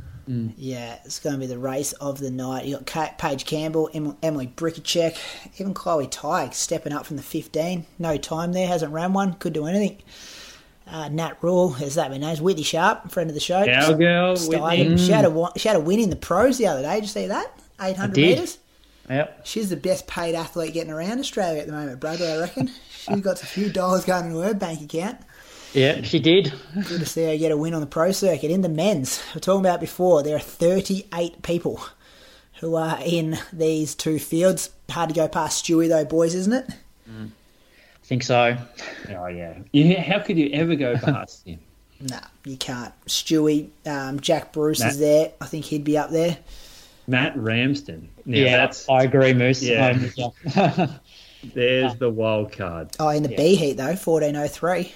Yeah, it's going to be the race of the night. You got Kate, Paige Campbell, em- Emily Brickachek, even Chloe Tighe stepping up from the fifteen. No time there, hasn't ran one, could do anything. Uh, Nat Rule, as that been known, Whitney Sharp, friend of the show. Cowgirl, Steigen. Whitney. She had a wa- she had a win in the pros the other day. Did you see that? Eight hundred did. metres. Yep. She's the best paid athlete getting around Australia at the moment, Bradley. I reckon she's got a few dollars going into her bank account. Yeah, she did. Good to see her get a win on the pro circuit. In the men's, we were talking about before, there are thirty-eight people who are in these two fields. Hard to go past Stewie though, boys, isn't it? I think so. Oh yeah. yeah. How could you ever go past him? Nah, you can't. Stewie, um, Jack Bruce Nah. is there. I think he'd be up there. Matt Ramsden. Now yeah, that's I agree, Moose. Yeah. I'm with you. there's the wild card. Oh, in the B heat though, fourteen oh three.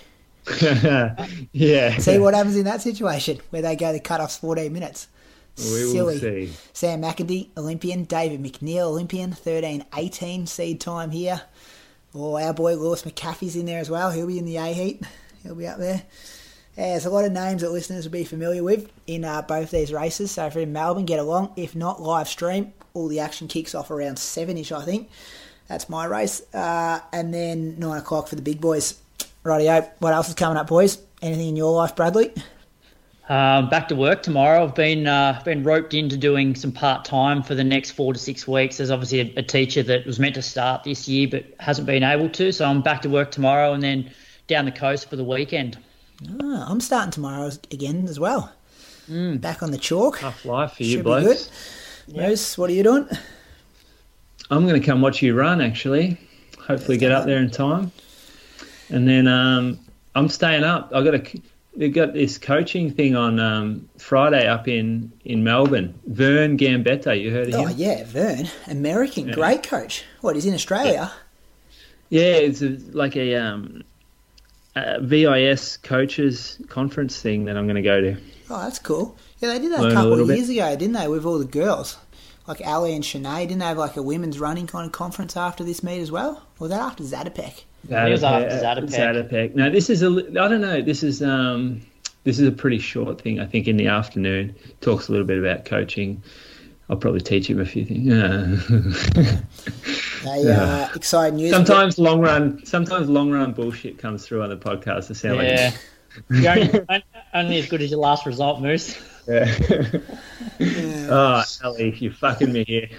yeah. See what happens in that situation where they go the cut-offs fourteen minutes. we will Silly. see. Sam McIndy, Olympian. David McNeil, Olympian. thirteen eighteen seed time here. Oh, our boy Lewis McAfee's in there as well. He'll be in the A heat. He'll be up there. Yeah, there's a lot of names that listeners will be familiar with in uh, both these races. So if you're in Melbourne, get along. If not, live stream. All the action kicks off around seven-ish, I think. That's my race. Uh, and then nine o'clock for the big boys. Rightio. What else is coming up, boys? Anything in your life, Bradley? Um, back to work tomorrow. I've been uh, been roped into doing some part time for the next four to six weeks. There's obviously a, a teacher that was meant to start this year but hasn't been able to, so I'm back to work tomorrow and then down the coast for the weekend. Oh, I'm starting tomorrow again as well. Mm. Back on the chalk. Tough life for you Should be blokes. good. Moose, what are you doing? I'm going to come watch you run, actually. Hopefully get up there in time. And then um, I'm staying up. I've got a, they've got this coaching thing on um, Friday up in, in Melbourne. Vern Gambetta, you heard of Oh, him? yeah, Vern. American, Yeah. great coach. What, he's in Australia? Yeah, it's a, like a um, a V I S coaches conference thing that I'm going to go to. Oh, that's cool. Yeah, they did that Learn a a couple of little years ago, didn't they, with all the girls? Like Ali and Shanae, didn't they have like a women's running kind of conference after this meet as well? Or was that after Zatopek? It was after Zatopek. Zatopek. No, this is a. I don't know. This is um, this is a pretty short thing. I think in the afternoon, talks a little bit about coaching. I'll probably teach him a few things. Yeah. They, uh, exciting news. Sometimes long run, sometimes long run bullshit comes through on the podcast. I sound Yeah. like. You're only, only as good as your last result, Moose. Yeah. Yeah. Oh, Ellie, you're fucking me here.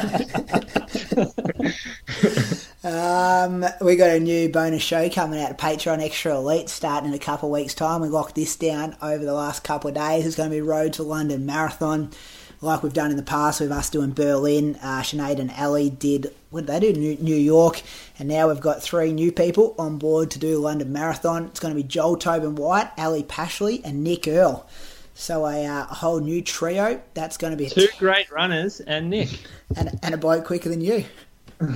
Um, we got a new bonus show coming out, Patreon Extra Elite, starting in a couple of weeks' time. We locked this down over the last couple of days. It's going to be Road to London Marathon, like we've done in the past with us doing Berlin. Uh, Sinead and Ali did, what did they do? New, New York. And now we've got three new people on board to do the London Marathon. It's going to be Joel Tobin White, Ali Pashley, and Nick Earl. So a, uh, a whole new trio. That's going to be a Two t- great runners and Nick. and, and a bloke quicker than you. I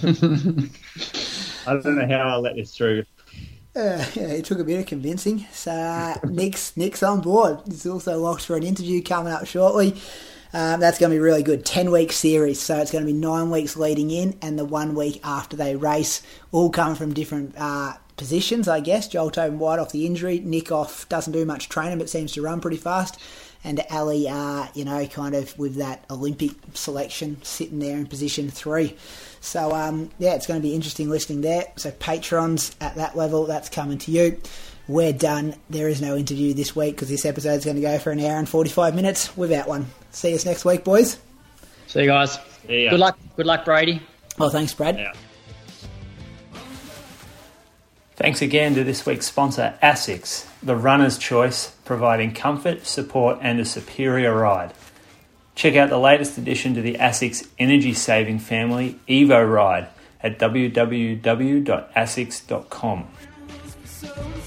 don't know how I'll let this through. Uh, yeah, it took a bit of convincing. So uh, Nick's Nick's on board. He's also locked for an interview coming up shortly. Um, that's going to be really good. ten-week series, so it's going to be nine weeks leading in and the one week after they race, all come from different uh, positions, I guess. Joel Tobin White off the injury. Nick off, doesn't do much training but seems to run pretty fast. And Ali, uh, you know, kind of with that Olympic selection sitting there in position three. So, um, yeah, it's going to be interesting listening there. So patrons at that level, that's coming to you. We're done. There is no interview this week because this episode is going to go for an hour and forty-five minutes without one. See us next week, boys. See you guys. See ya. Good luck. Good luck, Brady. Well, thanks, Brad. Yeah. Thanks again to this week's sponsor, ASICS, the runner's choice, providing comfort, support and a superior ride. Check out the latest addition to the ASICS energy-saving family, Evo Ride, at w w w dot asics dot com. So